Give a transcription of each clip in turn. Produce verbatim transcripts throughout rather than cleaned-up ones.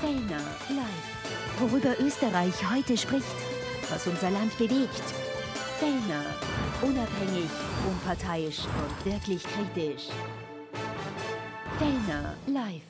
Fellner live. Worüber Österreich heute spricht, was unser Land bewegt. Fellner, unabhängig, unparteiisch und wirklich kritisch. Fellner live.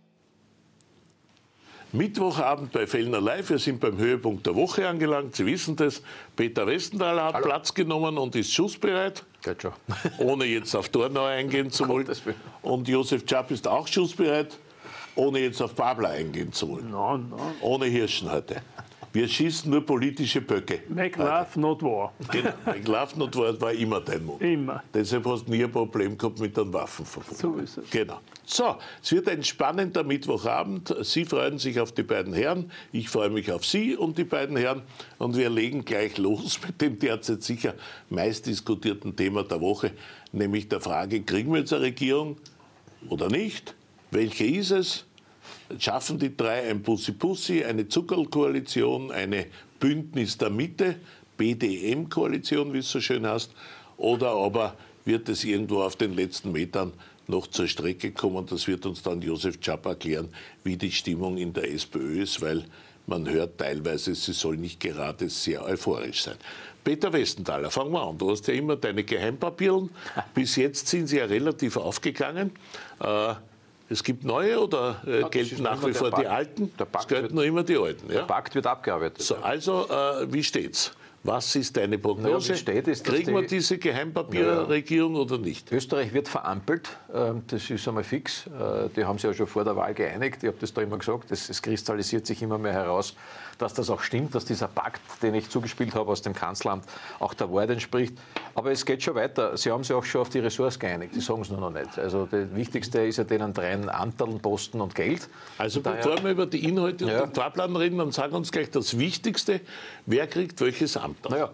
Mittwochabend bei Fellner Live. Wir sind beim Höhepunkt der Woche angelangt. Sie wissen das. Peter Westenthaler hat Hallo. Platz genommen und ist schussbereit. Geht schon. Ohne jetzt auf Dornau eingehen zu wollen. Und Josef Czap ist auch schussbereit, ohne jetzt auf Babler eingehen zu wollen. Nein, nein. Ohne Hirschen heute. Wir schießen nur politische Böcke. Make love, not war. Genau, Make love, not war, war immer dein Mund. Immer. Deshalb hast du nie ein Problem gehabt mit einem Waffenverbot. So ist es. Genau. So, es wird ein spannender Mittwochabend. Sie freuen sich auf die beiden Herren. Ich freue mich auf Sie und die beiden Herren. Und wir legen gleich los mit dem derzeit sicher meist diskutierten Thema der Woche, nämlich der Frage, kriegen wir jetzt eine Regierung oder nicht? Welche ist es? Schaffen die drei ein Pussy-Pussy, eine Zuckerl-Koalition, eine Bündnis der Mitte, B D M-Koalition, wie es so schön heißt, oder aber wird es irgendwo auf den letzten Metern noch zur Strecke kommen? Das wird uns dann Josef Czap erklären, wie die Stimmung in der SPÖ ist, weil man hört teilweise, sie soll nicht gerade sehr euphorisch sein. Peter Westenthaler, fangen wir an. Du hast ja immer deine Geheimpapieren. Bis jetzt sind sie ja relativ aufgegangen. Äh, Es gibt neue oder äh, ja, gelten nach wie vor Pakt, die alten? Der Pakt es gelten wird, nur immer die alten. Ja? Der Pakt wird abgearbeitet. So, also, äh, wie steht's? Was ist deine Prognose? Naja, wie steht, ist, Kriegen die, wir diese Geheimpapierregierung ja, oder nicht? Österreich wird verampelt, das ist einmal fix. Die haben sich ja schon vor der Wahl geeinigt. Ich habe das da immer gesagt. Es kristallisiert sich immer mehr heraus, dass das auch stimmt, dass dieser Pakt, den ich zugespielt habe aus dem Kanzleramt, auch der Wahrheit entspricht. Aber es geht schon weiter. Sie haben sich auch schon auf die Ressorts geeinigt. Die sagen es nur noch nicht. Also das Wichtigste ist ja denen dreien Anteilen, Posten und Geld. Also und bevor daher, wir über die Inhalte ja. und den Fahrplan reden, dann sagen uns gleich das Wichtigste. Wer kriegt welches Amt? Naja,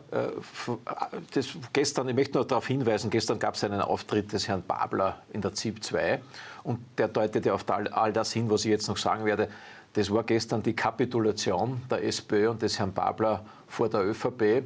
das, gestern, ich möchte nur darauf hinweisen, gestern gab es einen Auftritt des Herrn Babler in der Z I P zwei und der deutet ja auf all das hin, was ich jetzt noch sagen werde. Das war gestern die Kapitulation der SPÖ und des Herrn Babler vor der ÖVP.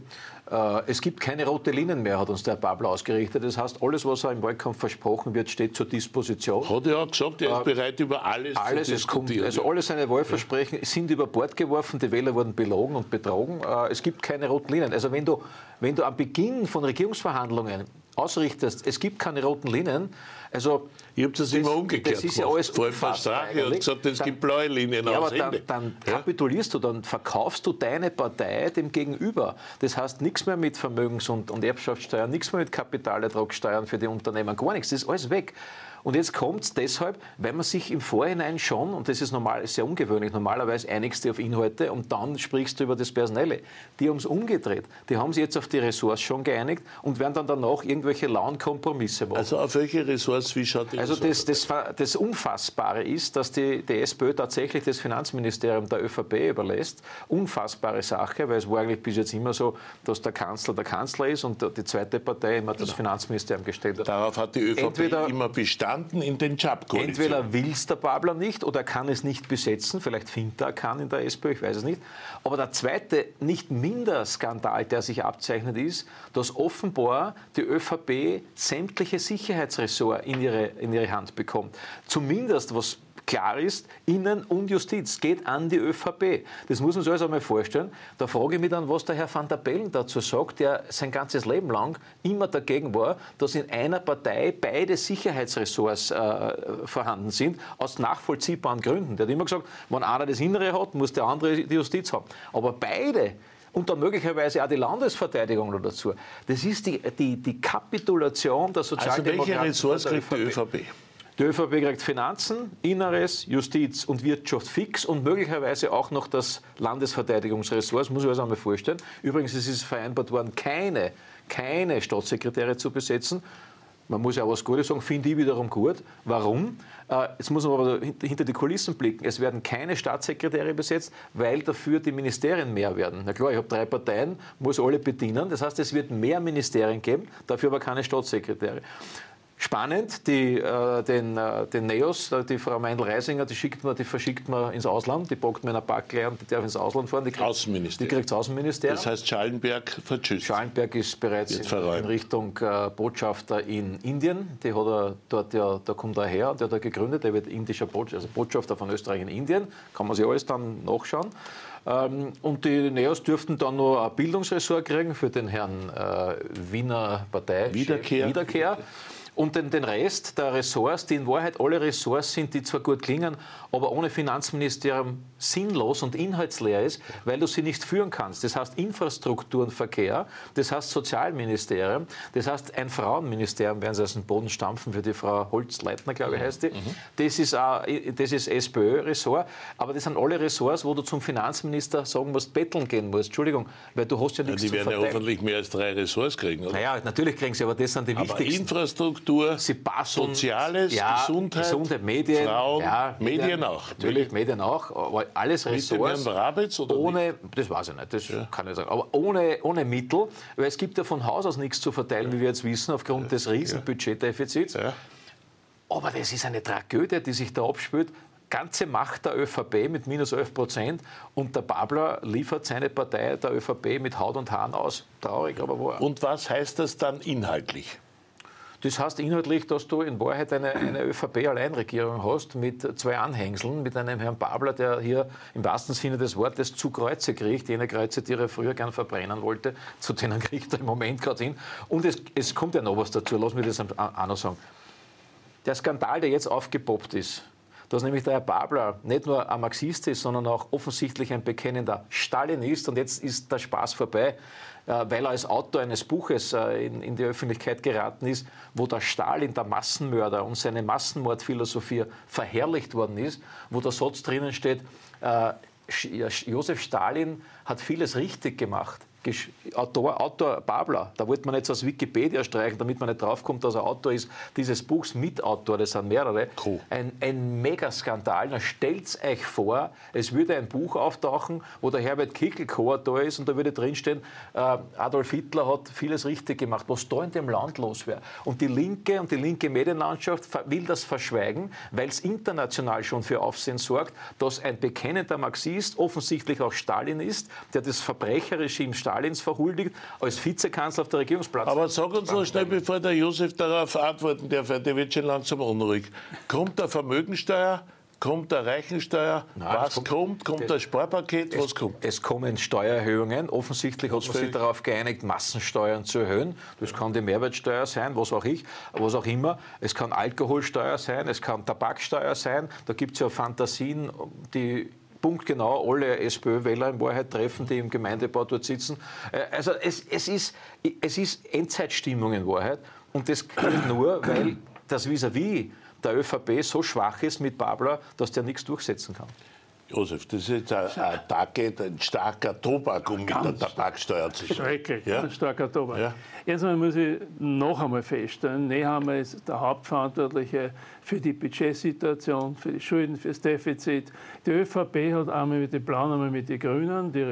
Es gibt keine rote Linien mehr, hat uns der Herr Babler ausgerichtet. Das heißt, alles, was er im Wahlkampf versprochen wird, steht zur Disposition. Hat er auch gesagt, er ist äh, bereit, über alles, alles zu es kommt, diskutieren. Also alle seine Wahlversprechen ja. sind über Bord geworfen, die Wähler wurden belogen und betrogen. Es gibt keine roten Linien. Also wenn du, wenn du am Beginn von Regierungsverhandlungen ausrichtest, es gibt keine roten Linien, also ich habe das, das immer umgekehrt das ist ja alles Vor allem Strache hat gesagt, es dann, gibt blaue Linien ja, aus aber dann, Ende. dann ja? kapitulierst du, dann verkaufst du deine Partei dem Gegenüber. Das heißt nichts mehr mit Vermögens- und, und Erbschaftssteuern, nichts mehr mit Kapitalertragssteuern für die Unternehmen, gar nichts. Das ist alles weg. Und jetzt kommt es deshalb, weil man sich im Vorhinein schon, und das ist normal, sehr ungewöhnlich, normalerweise einigst du auf Inhalte und dann sprichst du über das Personelle. Die haben es umgedreht. Die haben sich jetzt auf die Ressorts schon geeinigt und werden dann danach irgendwelche lauen Kompromisse machen. Also auf welche Ressorts, wie schaut die Also das, das, das Unfassbare ist, dass die, die SPÖ tatsächlich das Finanzministerium der ÖVP überlässt. Unfassbare Sache, weil es war eigentlich bis jetzt immer so, dass der Kanzler der Kanzler ist und die zweite Partei immer das Finanzministerium gestellt hat. Darauf hat die ÖVP Entweder, immer bestanden in den Czap-Koalitionen. Entweder will es der Babler nicht oder kann es nicht besetzen. Vielleicht findet er kann in der SPÖ, ich weiß es nicht. Aber der zweite, nicht minder Skandal, der sich abzeichnet, ist, dass offenbar die ÖVP sämtliche Sicherheitsressorts in ihre, in ihre Hand bekommt. Zumindest, was klar ist, Innen- und Justiz geht an die ÖVP. Das muss man sich also einmal vorstellen. Da frage ich mich dann, was der Herr van der Bellen dazu sagt, der sein ganzes Leben lang immer dagegen war, dass in einer Partei beide Sicherheitsressorts äh, vorhanden sind, aus nachvollziehbaren Gründen. Der hat immer gesagt, wenn einer das Innere hat, muss der andere die Justiz haben. Aber beide und dann möglicherweise auch die Landesverteidigung noch dazu. Das ist die, die, die Kapitulation der Sozialdemokraten. Also welche Ressorts kriegt die ÖVP? Die ÖVP kriegt Finanzen, Inneres, Justiz und Wirtschaft fix und möglicherweise auch noch das Landesverteidigungsressort. Das muss ich also einmal vorstellen. Übrigens, es ist vereinbart worden, keine, keine Staatssekretäre zu besetzen. Man muss ja auch was Gutes sagen, finde ich wiederum gut. Warum? Jetzt muss man aber hinter die Kulissen blicken. Es werden keine Staatssekretäre besetzt, weil dafür die Ministerien mehr werden. Na klar, ich habe drei Parteien, muss alle bedienen. Das heißt, es wird mehr Ministerien geben, dafür aber keine Staatssekretäre. spannend, die, äh, den, äh, den Neos, die Frau Meindl-Reisinger, die schickt man, die verschickt man ins Ausland, die packt man in ein Packleer und die darf ins Ausland fahren. Die kriegt, Außenministerium. Die kriegt das Außenministerium. Das heißt, Schallenberg vertschützt. Schallenberg ist bereits in, in Richtung äh, Botschafter in Indien. Die hat er dort ja, da kommt er her, der hat er gegründet, der wird indischer Botschafter, also Botschafter von Österreich in Indien. Kann man sich alles dann nachschauen. Ähm, und die Neos dürften dann noch ein Bildungsressort kriegen für den Herrn äh, Wiener Partei Wiederkehr. Wiederkehr. Und den, den Rest der Ressorts, die in Wahrheit alle Ressorts sind, die zwar gut klingen, aber ohne Finanzministerium sinnlos und inhaltsleer ist, weil du sie nicht führen kannst. Das heißt Infrastruktur und Verkehr, das heißt Sozialministerium, das heißt ein Frauenministerium, werden sie aus dem Boden stampfen für die Frau Holz-Leitner, glaube ich, heißt die. Mhm. Das ist, auch, das ist SPÖ-Ressort, aber das sind alle Ressorts, wo du zum Finanzminister sagen musst, betteln gehen musst. Entschuldigung, weil du hast ja nichts ja, zu verteilen. Die werden ja hoffentlich mehr als drei Ressorts kriegen, oder? Naja, natürlich kriegen sie, aber das sind die aber wichtigsten. Infrastruktur, Sie basteln, Soziales, ja, Gesundheit, Gesundheit, Medien, Frauen, ja, Medien, Medien auch. Natürlich, Medien auch, aber alles Ressorts. Mit dem Herrn Rabitz oder ohne, nicht? das weiß ich nicht, das ja. kann ich sagen, aber ohne, ohne Mittel, weil es gibt ja von Haus aus nichts zu verteilen, ja. wie wir jetzt wissen, aufgrund ja. des riesen ja. Budgetdefizits. Ja. Aber das ist eine Tragödie, die sich da abspielt. Ganze Macht der ÖVP mit minus elf Prozent und der Babler liefert seine Partei der ÖVP mit Haut und Haaren aus. Traurig, aber wahr. Und was heißt das dann inhaltlich? Das heißt inhaltlich, dass du in Wahrheit eine, eine ÖVP-Alleinregierung hast mit zwei Anhängseln, mit einem Herrn Babler, der hier im wahrsten Sinne des Wortes zu Kreuze kriegt, jene Kreuze, die er früher gern verbrennen wollte, zu denen kriegt er im Moment gerade hin. Und es, es kommt ja noch was dazu, lass mich das auch noch sagen. Der Skandal, der jetzt aufgepoppt ist, dass nämlich der Herr Babler nicht nur ein Marxist ist, sondern auch offensichtlich ein bekennender Stalinist. Und jetzt ist der Spaß vorbei, weil er als Autor eines Buches in, in die Öffentlichkeit geraten ist, wo der Stalin, der Massenmörder und seine Massenmordphilosophie verherrlicht worden ist, wo der Satz drinnen steht, äh, Josef Stalin hat vieles richtig gemacht. Autor, Autor Babler, da wollte man jetzt aus Wikipedia streichen, damit man nicht draufkommt, dass er Autor ist, dieses Buchs Mitautor, das sind mehrere. Cool. Ein, ein Megaskandal. Na, stellt euch vor, es würde ein Buch auftauchen, wo der Herbert Kickl Co-Autor ist und da würde drinstehen, äh, Adolf Hitler hat vieles richtig gemacht, was da in dem Land los wäre. Und die linke und die linke Medienlandschaft will das verschweigen, weil es international schon für Aufsehen sorgt, dass ein bekennender Marxist, offensichtlich auch Stalin ist, der das Verbrecherregime Stalins verhuldigt, als Vizekanzler auf der Regierungsplatz. Aber sag uns noch schnell, bevor der Josef darauf antworten darf, der wird schon langsam unruhig. Kommt der Vermögensteuer? Kommt der Reichensteuer? Nein, was kommt? Kommt, kommt das Sparpaket? Es, was kommt? Es kommen Steuererhöhungen. Offensichtlich hat man sich darauf geeinigt, Massensteuern zu erhöhen. Das kann die Mehrwertsteuer sein, was auch ich, was auch immer. Es kann Alkoholsteuer sein, es kann Tabaksteuer sein. Da gibt es ja Fantasien, die punktgenau alle SPÖ-Wähler in Wahrheit treffen, die im Gemeindebau dort sitzen. Also es, es, ist, es ist Endzeitstimmung in Wahrheit. Und das geht nur, weil das Vis-à-vis der ÖVP so schwach ist mit Babler, dass der nichts durchsetzen kann. Josef, das ist jetzt ein, ein, Tag, ein starker Tobak, um Ganz mit der Tabaksteuer zu sprechen. Schrecklich, ja? ein starker Tobak. Ja? Erstmal muss ich noch einmal feststellen, Nehammer ist der Hauptverantwortliche für die Budgetsituation, für die Schulden, für das Defizit. Die ÖVP hat einmal mit den Blauen, einmal mit den Grünen die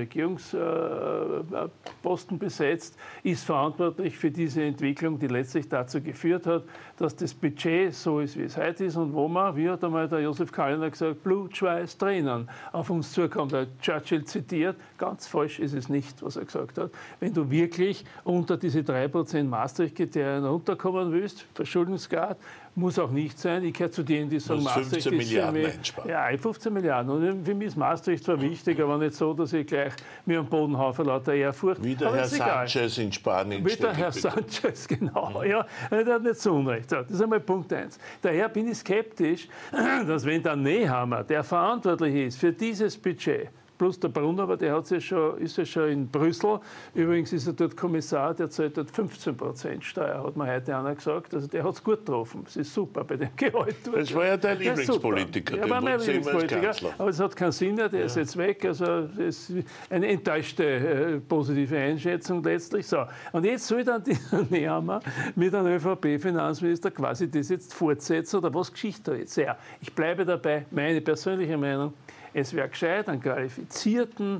Regierungsposten besetzt, ist verantwortlich für diese Entwicklung, die letztlich dazu geführt hat, dass das Budget so ist, wie es heute ist und wo man, wie hat einmal der Josef Kallner gesagt, Blut, Schweiß, Tränen auf uns zukommt. Der Churchill zitiert, ganz falsch ist es nicht, was er gesagt hat. Wenn du wirklich unter diese drei Prozent Maastricht-Kriterien runterkommen willst, Verschuldungsgrad, muss auch nicht sein. Ich gehöre zu denen, die sagen, Maastricht fünfzehn Milliarden ist einsparen. Ja, fünfzehn Milliarden. Und für mich ist Maastricht zwar wichtig, aber nicht so, dass ich gleich mir am Boden haue vor lauter Ehrfurcht. Wie der aber Herr Sanchez in Spanien. Wie der Herr Sanchez, genau. Ja, der hat nicht so Unrecht. So, das ist einmal Punkt eins. Daher bin ich skeptisch, dass wenn der Nehammer, der verantwortlich ist für dieses Budget, plus der Brunner, aber der hat ja schon, ist ja schon in Brüssel. Übrigens ist er dort Kommissar, der zahlt dort fünfzehn Prozent Steuer, hat mir heute einer gesagt. Also der hat es gut getroffen. Das ist super bei dem Gehalt. Das war ja dein Lieblingspolitiker. Ja, war mein Lieblingspolitiker. Aber es hat keinen Sinn mehr, der ja. ist jetzt weg. Also das ist eine enttäuschte äh, positive Einschätzung letztlich. So. Und jetzt soll dann dieser Nehammer mit einem ÖVP-Finanzminister quasi das jetzt fortsetzen oder was Geschichte jetzt? Ja, ich bleibe dabei, meine persönliche Meinung. es wäre gescheit, einen qualifizierten,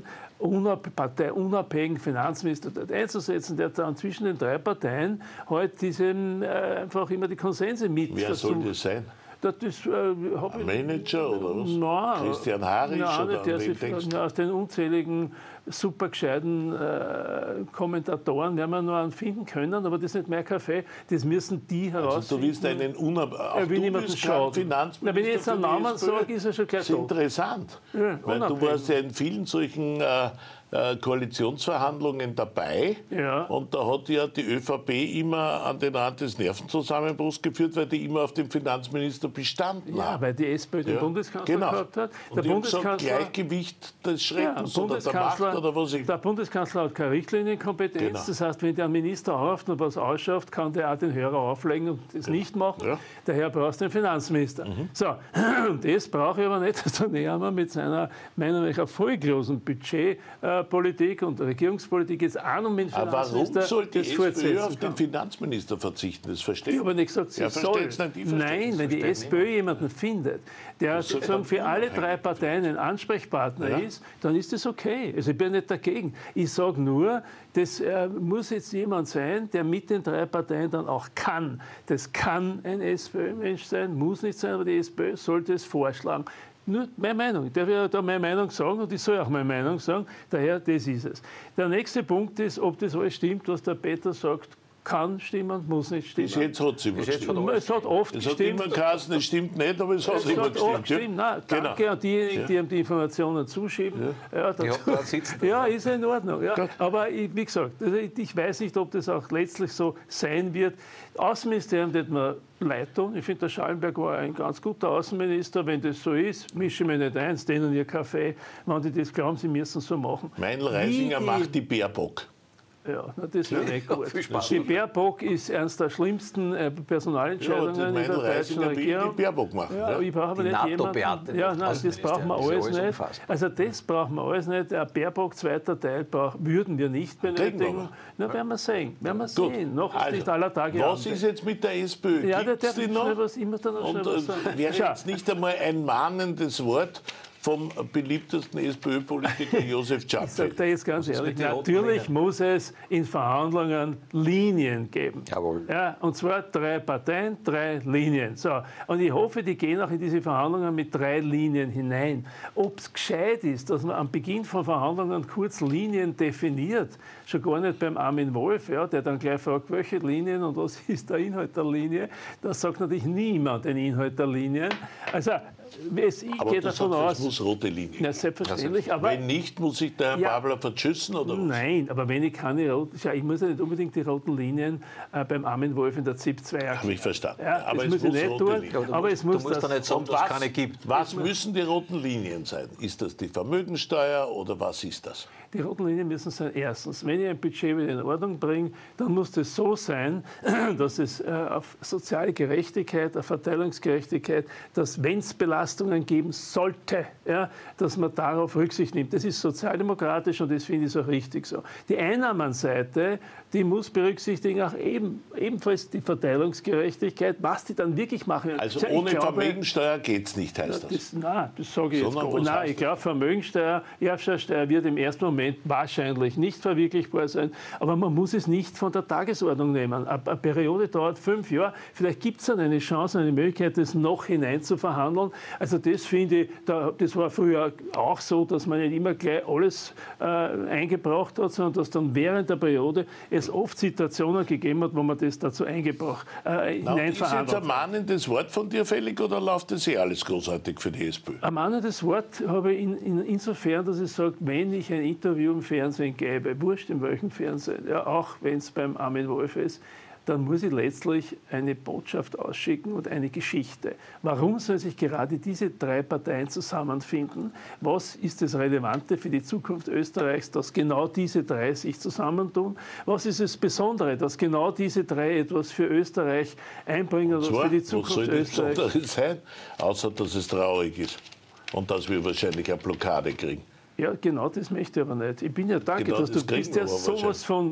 parteiunabhängigen Finanzminister dort einzusetzen, der dann zwischen den drei Parteien halt diesen, äh, einfach immer die Konsense mit Wer versucht. soll das sein? Das, das, äh, ein Manager oder was? Nein, Christian Harisch nein, oder der wen sich, denkst du? aus den unzähligen super gescheiten äh, Kommentatoren werden wir noch einen finden können, aber das ist nicht mein Kaffee, das müssen die herausfinden. Also du willst einen unabhängigen Er will niemanden schaden. Finanzminister. Na, wenn ich jetzt einen Namen sage, ist er schon gleich Das ist tot. interessant, Ja, weil du unabhängig. warst ja in vielen solchen äh, äh, Koalitionsverhandlungen dabei Ja. und da hat ja die ÖVP immer an den Rand des Nervenzusammenbruchs geführt, weil die immer auf dem Finanzminister bestanden Ja, haben. weil die SPÖ den Ja, Bundeskanzler genau. gehabt hat. Und Der die haben gesagt, Bundeskanzler, Gleichgewicht des ja, Schreckens oder der Macht oder was ich... der Bundeskanzler hat keine Richtlinienkompetenz. Genau. Das heißt, wenn der Minister aufruft und was ausschafft, kann der auch den Hörer auflegen und das nicht machen. Ja. Daher brauchst du den Finanzminister. Mhm. So, und das brauche ich aber nicht. Da nähern wir mit seiner, meiner nach, erfolglosen Budgetpolitik und Regierungspolitik jetzt an, um mit dem Aber warum Finanzminister soll die das SPÖ fortsetzen auf den kann. Finanzminister verzichten? Das verstehe Ich ich. habe nicht gesagt, sie Ja, soll. versteht's nicht, ich versteh's. Nein, wenn die Versteht SPÖ jemanden findet, der soll sozusagen man für alle unabhängig drei Parteien ein Ansprechpartner Ja. ist, dann ist das okay. Also ich bin nicht dagegen. Ich sage nur, das äh, muss jetzt jemand sein, der mit den drei Parteien dann auch kann. Das kann ein SPÖ-Mensch sein, muss nicht sein, aber die SPÖ sollte es vorschlagen. Nur meine Meinung. Ich darf ja da meine Meinung sagen und ich soll auch meine Meinung sagen. Daher, das ist es. Der nächste Punkt ist, ob das alles stimmt, was der Peter sagt. Kann stimmen, muss nicht stimmen. Bis jetzt hat es immer Bis jetzt gestimmt. hat Es hat oft Es hat gestimmt. immer geheißen, es stimmt nicht, aber es hat Es immer hat gestimmt. oft gestimmt. Nein, danke Genau. an diejenigen, die ihm die Informationen zuschieben. Ja, dazu- Ja, da sitzen wir. ja, ist ja in Ordnung. Ja. Gut. Aber ich, wie gesagt, also ich, ich weiß nicht, ob das auch letztlich so sein wird. Außenministerium wird mir leid tun. Ich finde, der Schallenberg war ein ganz guter Außenminister. Wenn das so ist, mische ich mir nicht ein, denen ihr Kaffee, wenn die das glauben, sie müssen es so machen. Meinl Wie Reisinger die- macht die Baerbock. Ja, na, das wäre nicht gut. viel Spaß. Die Baerbock ist eines der schlimmsten äh, Ja, Personalentscheidungen die in der Meinl deutschen Reisinger will die Regierung. Baerbock machen. Ja, Ja. ich brauche aber Die nicht NATO-Beate jemanden. Ja, wird nein, das brauchen wir Außenministerin. alles Das ist alles nicht. unfassbar. Also das brauchen wir alles nicht. Ein Baerbock, zweiter Teil, brauch, würden wir nicht Kriegen wir benötigen. aber. Na, werden wir sehen. Werden wir Gut. sehen. Noch ist Also, nicht aller Tage was Abend. ist jetzt mit der SPÖ? Ja, der Gibt's darf die schnell noch? was, ich muss da noch Und schnell was äh, sagen. wäre Schau. jetzt nicht einmal ein mahnendes Wort vom beliebtesten SPÖ-Politiker Josef Ich sage Czapfel. dir jetzt ganz ehrlich, mit den roten natürlich Linien? muss es in Verhandlungen Linien geben. Jawohl. Ja, und zwar drei Parteien, drei Linien. So. Und ich hoffe, die gehen auch in diese Verhandlungen mit drei Linien hinein. Ob es gescheit ist, dass man am Beginn von Verhandlungen kurz Linien definiert, schon gar nicht beim Armin Wolf, ja, der dann gleich fragt, welche Linien und was ist der Inhalt der Linie, das sagt natürlich niemand den Inhalt der Linien. Also es, ich Aber gehe du davon sagst, es aus, muss rote Linie. ja, selbstverständlich, aber Wenn nicht, muss sich der Herr Ja. Babler verschüssen oder was? nein, aber wenn ich keine roten, schau, ich muss ja nicht unbedingt die roten Linien äh, beim Armin Wolf in der Z I P zwei Habe ich verstanden. Ja, aber das es muss ich muss nicht rote tun, Linien. Ja, du aber musst- es muss du musst das, da nicht sagen, Und dass es was, keine gibt. was müssen die roten Linien sein? Ist das die Vermögensteuer oder was ist das? die roten Linien müssen sein, erstens, wenn ich ein Budget wieder in Ordnung bringe, dann muss das so sein, dass es äh, auf soziale Gerechtigkeit, auf Verteilungsgerechtigkeit, dass wenn es Belastungen geben sollte, ja, dass man darauf Rücksicht nimmt. Das ist sozialdemokratisch und das finde ich so richtig so. Die Einnahmenseite, die muss berücksichtigen auch eben, ebenfalls die Verteilungsgerechtigkeit, was die dann wirklich machen. Also Ich ohne glaube, Vermögensteuer geht es nicht, heißt das. Das, nein, das sage ich jetzt Sondern gar was nicht. Nein, heißt ich glaube, Vermögensteuer, Erbschaftssteuer wird im ersten Moment wahrscheinlich nicht verwirklichbar sein. Aber man muss es nicht von der Tagesordnung nehmen. Eine, eine Periode dauert fünf Jahre. Vielleicht gibt es dann eine Chance, eine Möglichkeit, das noch hinein zu verhandeln. Also das finde ich, da, das war früher auch so, dass man nicht immer gleich alles äh, eingebracht hat, sondern dass dann während der Periode es oft Situationen gegeben hat, wo man das dazu eingebracht, äh, Na, hinein ist jetzt verhandelt ein hat. mahnendes Wort von dir fällig oder läuft das eh alles großartig für die SPÖ? Am Ende das Wort habe ich in, in, insofern, dass ich sage, wenn ich ein Interview im Fernsehen gebe, wurscht in welchem Fernsehen, ja, auch wenn es beim Armin Wolf ist, dann muss ich letztlich eine Botschaft ausschicken und eine Geschichte. Warum sollen sich gerade diese drei Parteien zusammenfinden? Was ist das Relevante für die Zukunft Österreichs, dass genau diese drei sich zusammentun? Was ist das Besondere, dass genau diese drei etwas für Österreich einbringen oder Zwar, für die was soll Zukunft das Österreichs? Besondere sein, außer dass es traurig ist und dass wir wahrscheinlich eine Blockade kriegen. Ja, genau das möchte ich aber nicht. Ich bin ja danke, Genau dass das du kriegen bist wir ja aber sowas von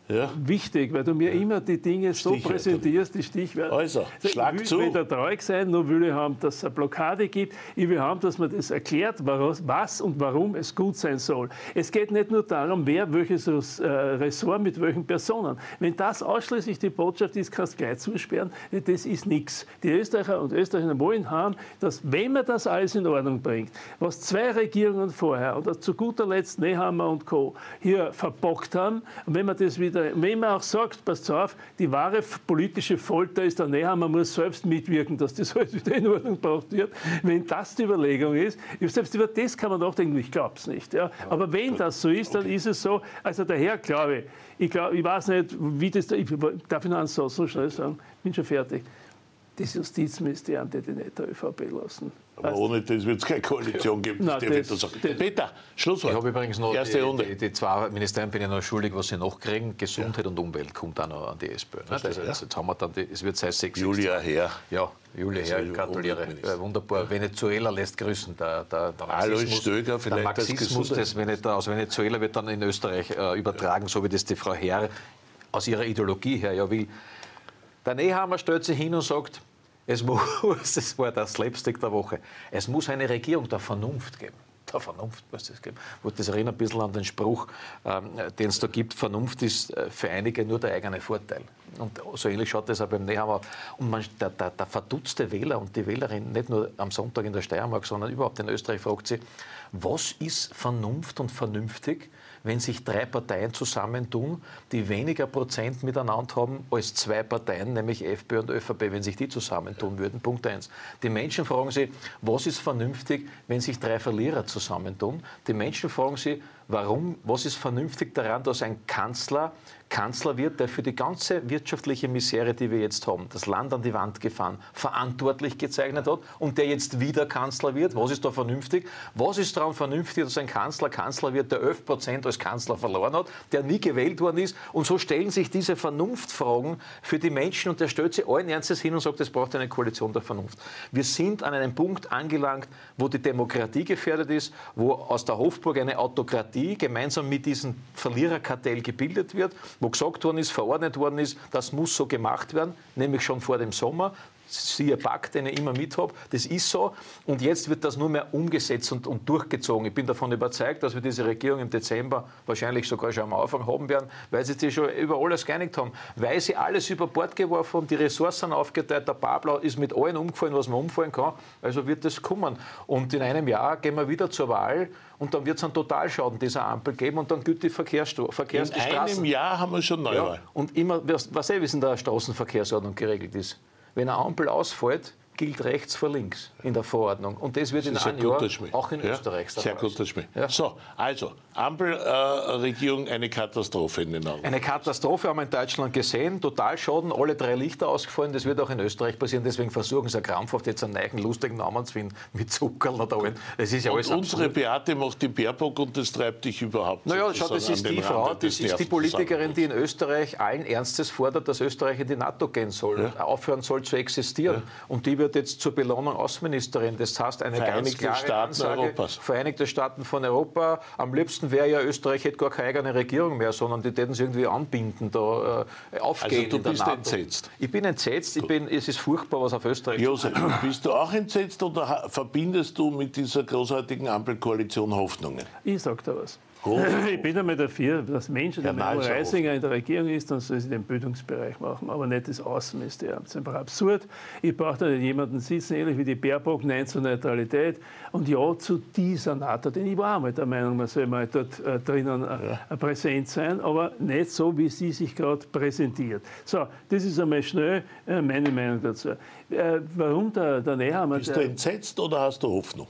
Ja. wichtig, weil du mir immer die Dinge so Stichwörter. präsentierst, die Stichwörter. Also, schlag ich will zu. weder traurig sein, noch will ich haben, dass es eine Blockade gibt. Ich will haben, dass man das erklärt, was und warum es gut sein soll. Es geht nicht nur darum, wer welches Ressort mit welchen Personen. Wenn das ausschließlich die Botschaft ist, kannst du gleich zusperren. Das ist nichts. Die Österreicher und Österreicher wollen haben, dass, wenn man das alles in Ordnung bringt, was zwei Regierungen vorher oder zu guter Letzt Nehammer und Co. hier verbockt haben, und wenn man das wieder wenn man auch sagt, passt auf, die wahre politische Folter ist der Nehammer, muss selbst mitwirken, dass das alles wieder in Ordnung gebracht wird. Wenn das die Überlegung ist, selbst über das kann man nachdenken, ich glaube es nicht. Ja. Aber wenn das so ist, dann ist es so, also daher glaube ich, ich, glaub, ich weiß nicht, wie das, da, ich, darf ich noch einen Satz so schnell sagen, bin schon fertig. Das Justizministerium, die die nicht der ÖVP lassen. Aber ohne das wird es keine Koalition geben. Nein, das das, das, Peter, Schlusswort. Ich habe übrigens noch Erste die, Runde. die, die zwei Ministerien bin ich noch schuldig, was sie noch kriegen. Gesundheit ja. und Umwelt kommt auch noch an die SPÖ. Ne? Also jetzt, jetzt haben wir dann die, es wird seit sechs Julia Herr. Ja, Julia Herr, ich gratuliere. Ja, wunderbar. Ja. Venezuela lässt grüßen. Der, der, der Marxismus, Stöger, der Marxismus des Venezuela, aus Venezuela wird dann in Österreich äh, übertragen, ja. so wie das die Frau Herr aus ihrer Ideologie her ja will. Der Nehammer stellt sich hin und sagt, es muss, das war der Slapstick der Woche, es muss eine Regierung der Vernunft geben. Der Vernunft muss es geben. Das erinnert ein bisschen an den Spruch, ähm, den es da gibt, Vernunft ist für einige nur der eigene Vorteil. Und so ähnlich schaut das auch beim Nehammer. Und man, der, der, der verdutzte Wähler und die Wählerin, nicht nur am Sonntag in der Steiermark, sondern überhaupt in Österreich, fragt sich, was ist Vernunft und vernünftig, wenn sich drei Parteien zusammentun, die weniger Prozent miteinander haben als zwei Parteien, nämlich FPÖ und ÖVP, wenn sich die zusammentun würden. Punkt eins. Die Menschen fragen sich, was ist vernünftig, wenn sich drei Verlierer zusammentun? Die Menschen fragen sich, warum, was ist vernünftig daran, dass ein Kanzler Kanzler wird, der für die ganze wirtschaftliche Misere, die wir jetzt haben, das Land an die Wand gefahren, verantwortlich gezeichnet hat und der jetzt wieder Kanzler wird. Was ist da vernünftig? Was ist daran vernünftig, dass ein Kanzler Kanzler wird, der elf Prozent als Kanzler verloren hat, der nie gewählt worden ist? Und so stellen sich diese Vernunftfragen für die Menschen und der stellt sie allen Ernstes hin und sagt, es braucht eine Koalition der Vernunft. Wir sind an einem Punkt angelangt, wo die Demokratie gefährdet ist, wo aus der Hofburg eine Autokratie gemeinsam mit diesem Verliererkartell gebildet wird, wo gesagt worden ist, verordnet worden ist, das muss so gemacht werden, nämlich schon vor dem Sommer. Siehe Pakt, den ich immer mit habe, das ist so. Und jetzt wird das nur mehr umgesetzt und, und durchgezogen. Ich bin davon überzeugt, dass wir diese Regierung im Dezember wahrscheinlich sogar schon am Anfang haben werden, weil sie sich schon über alles geeinigt haben. Weil sie alles über Bord geworfen haben, die Ressourcen aufgeteilt, der Babler ist mit allen umgefallen, was man umfallen kann. Also wird das kommen. Und in einem Jahr gehen wir wieder zur Wahl und dann wird es einen Totalschaden dieser Ampel geben und dann gilt die Verkehrsstraßen. Verkehrs in einem Jahr haben wir schon Neuwahl. Ja, und immer, was, was eh, wie es in der Straßenverkehrsordnung geregelt ist. Wenn eine Ampel ausfällt, gilt rechts vor links in der Verordnung. Und das wird das in einem Jahr auch in ja, Österreich sein. Sehr guter Schmäh. Ja. So, also, Ampelregierung, äh, eine Katastrophe in den Augen. Eine Katastrophe haben wir in Deutschland gesehen. Totalschaden, alle drei Lichter ausgefallen. Das wird auch in Österreich passieren. Deswegen versuchen sie krampfhaft jetzt einen neuen, lustigen Namen zu finden. Mit Zuckerl oder allen. Das ist ja alles und unsere absurd. Beate macht die Baerbock und das treibt dich überhaupt nicht. Naja, schau, das ist die Frau, das ist die Politikerin, die in Österreich allen Ernstes fordert, dass Österreich in die NATO gehen soll, ja. aufhören soll zu existieren. Ja. Und die wird jetzt zur Belohnung Außenministerin. Das heißt, eine ganz klare Staaten Ansage, Europas. Vereinigte Staaten von Europa. Am liebsten wäre ja, Österreich hätte gar keine eigene Regierung mehr, sondern die täten sie irgendwie anbinden, da äh, aufgehen also du in der bist NATO. entsetzt? Ich bin entsetzt. Ich bin, es ist furchtbar, was auf Österreich Josef, bist du auch entsetzt oder verbindest du mit dieser großartigen Ampelkoalition Hoffnungen? Ich sag da was. Ich bin einmal dafür, dass Menschen, der Menno Reisinger in der Regierung ist, dann soll sie den Bildungsbereich machen, aber nicht das Außenministerium. Das ist einfach absurd. Ich brauche da nicht jemanden sitzen, ähnlich wie die Baerbock, Nein zur Neutralität und Ja zu dieser NATO. Denn ich war einmal der Meinung, man soll mal dort äh, drinnen äh, ja. präsent sein, aber nicht so, wie sie sich gerade präsentiert. So, das ist einmal schnell äh, meine Meinung dazu. Äh, warum der, der Nehammer... Bist du entsetzt oder hast du Hoffnung?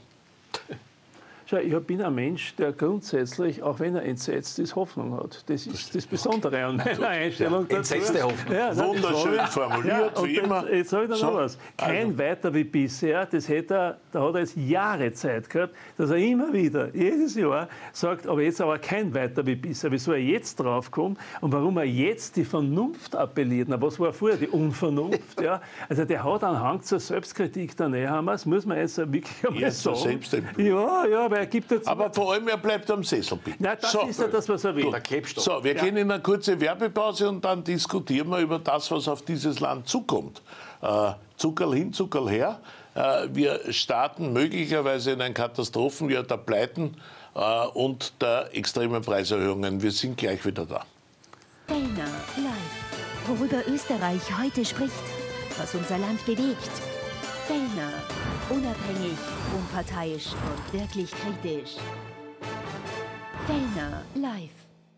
Schau, ich bin ein Mensch, der grundsätzlich, auch wenn er entsetzt ist, Hoffnung hat. Das ist das Besondere an meiner Einstellung ja, dazu. Entsetzte Hoffnung. Ja, wunderschön formuliert, ja, wie immer. Jetzt, jetzt sage ich dir so, noch was. Kein also. weiter wie bisher, das hätte er, da hat er jetzt Jahre Zeit gehabt, dass er immer wieder, jedes Jahr, sagt, aber jetzt aber kein weiter wie bisher. Wieso er jetzt draufkommt und warum er jetzt die Vernunft appelliert. Na, was war vorher die Unvernunft? Ja? Also der hat einen Hang zur Selbstkritik, der Nehammer, das muss man jetzt wirklich einmal jetzt sagen. Selbstempörung. Ja, ja, aber er gibt dazu... Aber vor allem, er bleibt am Sessel, bitte. Nein, das ist ja das, was er will. Der Klebstoff. So, wir Ja. gehen in eine kurze Werbepause und dann diskutieren wir über das, was auf dieses Land zukommt. Äh, Zuckerl hin, Zuckerl her. Äh, wir starten möglicherweise in ein Katastrophenjahr der Pleiten äh, und der extremen Preiserhöhungen. Wir sind gleich wieder da. Fellner live. Worüber Österreich heute spricht, was unser Land bewegt. Fellner. Unabhängig, unparteiisch und wirklich kritisch. Fellner live.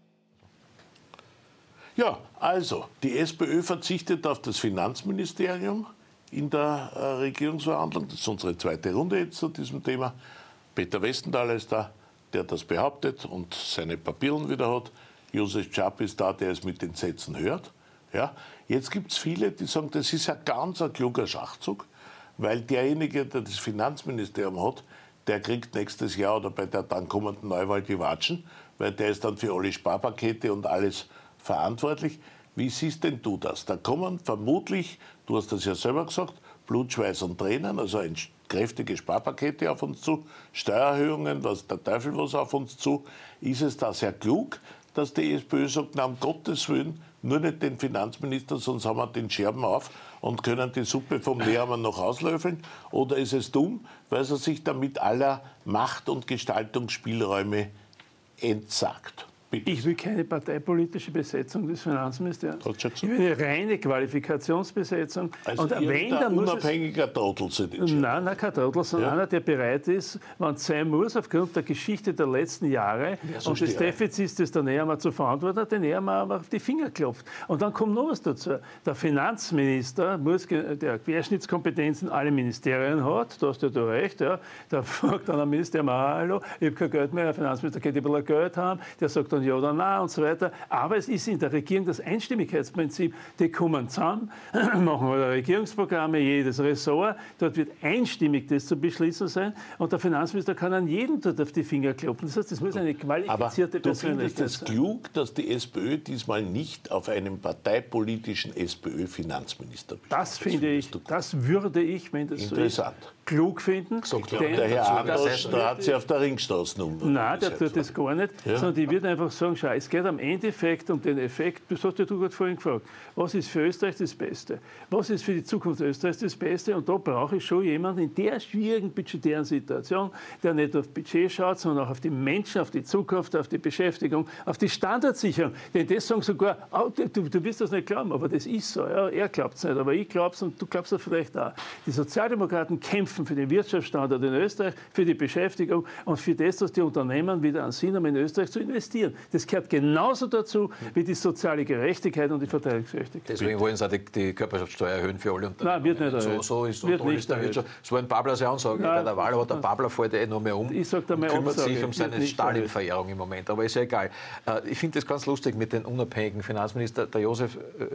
Ja, also, die SPÖ verzichtet auf das Finanzministerium in der äh, Regierungsverhandlung. Das ist unsere zweite Runde jetzt zu diesem Thema. Peter Westenthaler ist da, der das behauptet und seine Papieren wieder hat. Josef Schaap ist da, der es mit den Sätzen hört. Ja, jetzt gibt es viele, die sagen, das ist ein ganz ein kluger Schachzug, weil derjenige, der das Finanzministerium hat, der kriegt nächstes Jahr oder bei der dann kommenden Neuwahl die Watschen, weil der ist dann für alle Sparpakete und alles verantwortlich. Wie siehst denn du das? Da kommen vermutlich, du hast das ja selber gesagt, Blut, Schweiß und Tränen, also ein kräftige Sparpakete auf uns zu, Steuererhöhungen, was der Teufel was auf uns zu. Ist es da sehr klug, dass die SPÖ sagt, na, um Gottes Willen, nur nicht den Finanzminister, sonst haben wir den Scherben auf und können die Suppe vom Lehrmann noch auslöffeln? Oder ist es dumm, weil sie sich damit aller Macht- und Gestaltungsspielräume entsagt? Bitte. Ich will keine parteipolitische Besetzung des Finanzministeriums. Hat schon Ich gesagt. will eine reine Qualifikationsbesetzung. Also und wenn, dann irgendein muss es, unabhängiger Trottel sind entscheiden. Nein, nein, kein Trottel, sondern Ja. einer, der bereit ist, wenn es sein muss, aufgrund der Geschichte der letzten Jahre so und des steht. Defizits, das der Nähermann zu verantworten hat, den Nähermann auf die Finger klopft. Und dann kommt noch was dazu. Der Finanzminister, muss, ge- der Querschnittskompetenzen in allen Ministerien hat, da hast du ja recht, ja, der fragt dann am Ministerium, ah, hallo, ich habe kein Geld mehr, der Finanzminister könnte ein bisschen Geld haben, der sagt dann ja oder nein und so weiter. Aber es ist in der Regierung das Einstimmigkeitsprinzip. Die kommen zusammen, machen halt Regierungsprogramme, jedes Ressort. Dort wird einstimmig das zu beschließen sein. Und der Finanzminister kann an jeden dort auf die Finger klopfen. Das heißt, das muss eine Aber qualifizierte du findest Persönlichkeit es sein. klug, dass die SPÖ diesmal nicht auf einen parteipolitischen SPÖ-Finanzminister beschließt. Das finde ich, das würde ich, wenn das so ist, Interessant. klug finden. Denn Der Herr das Anders, heißt, da hat sie auf der Ringstraße umgebracht. Nein, der tut das gar nicht, sondern die wird einfach sagen, schau, es geht am Endeffekt um den Effekt, das hast ja du gerade vorhin gefragt, was ist für Österreich das Beste? Was ist für die Zukunft Österreichs das Beste? Und da brauche ich schon jemanden in der schwierigen budgetären Situation, der nicht auf Budget schaut, sondern auch auf die Menschen, auf die Zukunft, auf die Beschäftigung, auf die Standardsicherung. Denn das sagen sogar, oh, du, du wirst das nicht glauben, aber das ist so. Ja, er glaubt es nicht, aber ich glaube es und du glaubst es vielleicht auch. Die Sozialdemokraten kämpfen für den Wirtschaftsstandort in Österreich, für die Beschäftigung und für das, dass die Unternehmen wieder einen Sinn haben, in Österreich zu investieren. Das gehört genauso dazu wie die soziale Gerechtigkeit und die Verteilungsgerechtigkeit. Deswegen wollen sie auch die, die Körperschaftsteuer erhöhen für alle Unternehmen. Nein, wird nicht so, erhöht. so ist, so Wird toll nicht ist der erhöht. Wirtschaft. So ein Babler seine Ansage Nein. bei der Wahl, aber der Babler fällt eh noch mehr um Ich sag da und meine kümmert Absage, sich um wird seine nicht Stalin-Verehrung im Moment. Aber ist ja egal. Äh, Ich finde das ganz lustig mit den unabhängigen Finanzminister. Der Josef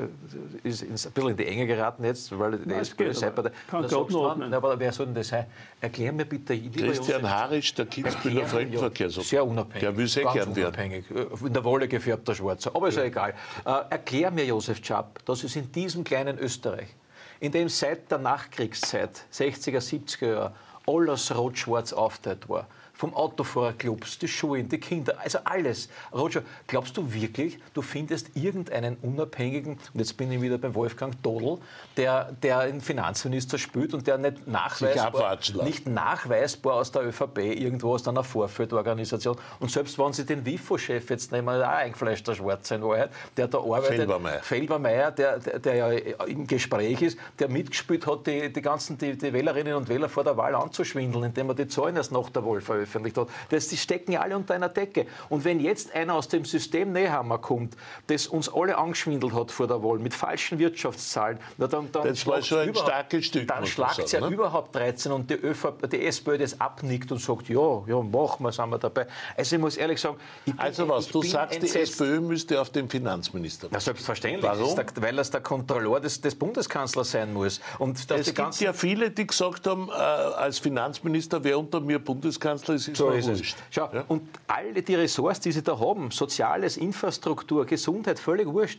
äh, ist ins- ein bisschen in die Enge geraten jetzt, weil die Nein, es SPÖ geht, sei bei der... aber kann Da Gott sagst du noch dann, atmen. na, aber wer soll denn das sein? Erklär mir bitte, lieber Christian Josef, Harisch, der Kitzbühler erklär mir, Fremdenverkehr. ja, sehr unabhängig. Der will sehr ganz gern werden. unabhängig. In der Wolle gefärbter Schwarzer. Aber ist ja egal. Äh, erklär mir, Josef Schaap, dass es in diesem kleinen Österreich, in dem seit der Nachkriegszeit, sechziger, siebziger Jahre, alles rot-schwarz aufgeteilt war, vom Autofahrerclubs, die Schulen, die Kinder, also alles. Roger, glaubst du wirklich, du findest irgendeinen unabhängigen, und jetzt bin ich wieder beim Wolfgang Dodl, der, der einen Finanzminister spielt und der nicht nachweisbar, abwatschen lässt. nicht nachweisbar aus der ÖVP, irgendwo aus einer Vorfeldorganisation. Und selbst wenn Sie den WIFO-Chef jetzt nehmen, auch eingefleischter Schwarzer in Wahrheit, der da arbeitet, Felbermeier. Felbermeier, der, der, der ja im Gespräch ist, der mitgespielt hat, die, die ganzen die, die Wählerinnen und Wähler vor der Wahl anzuschwindeln, indem er die Zahlen erst nach der Wahl veröffentlicht hat. Das, die stecken ja alle unter einer Decke. Und wenn jetzt einer aus dem System Nehammer kommt, das uns alle angeschwindelt hat vor der Wahl, mit falschen Wirtschaftszahlen, na dann, dann Das war schlagt's schon ein überhaupt- starkes Stück, Dann muss man schlagt es ja sagen, ne? überhaupt dreizehn und die, ÖVP, die SPÖ das abnickt und sagt, ja, ja, machen wir, sind wir dabei. Also ich muss ehrlich sagen, ich bin, Also was, ich du bin sagst, die entsetzt. SPÖ müsste auf den Finanzminister. Na, selbstverständlich, Warum? Das ist der, weil es der Kontrolleur des, des Bundeskanzlers sein muss. Und dass Es die gibt ganzen, ja viele, die gesagt haben, äh, als Finanzminister, wer unter mir Bundeskanzler ist, ist so mir ist es. wurscht. Schau, Ja? und alle die Ressorts, die sie da haben, Soziales, Infrastruktur, Gesundheit, völlig wurscht.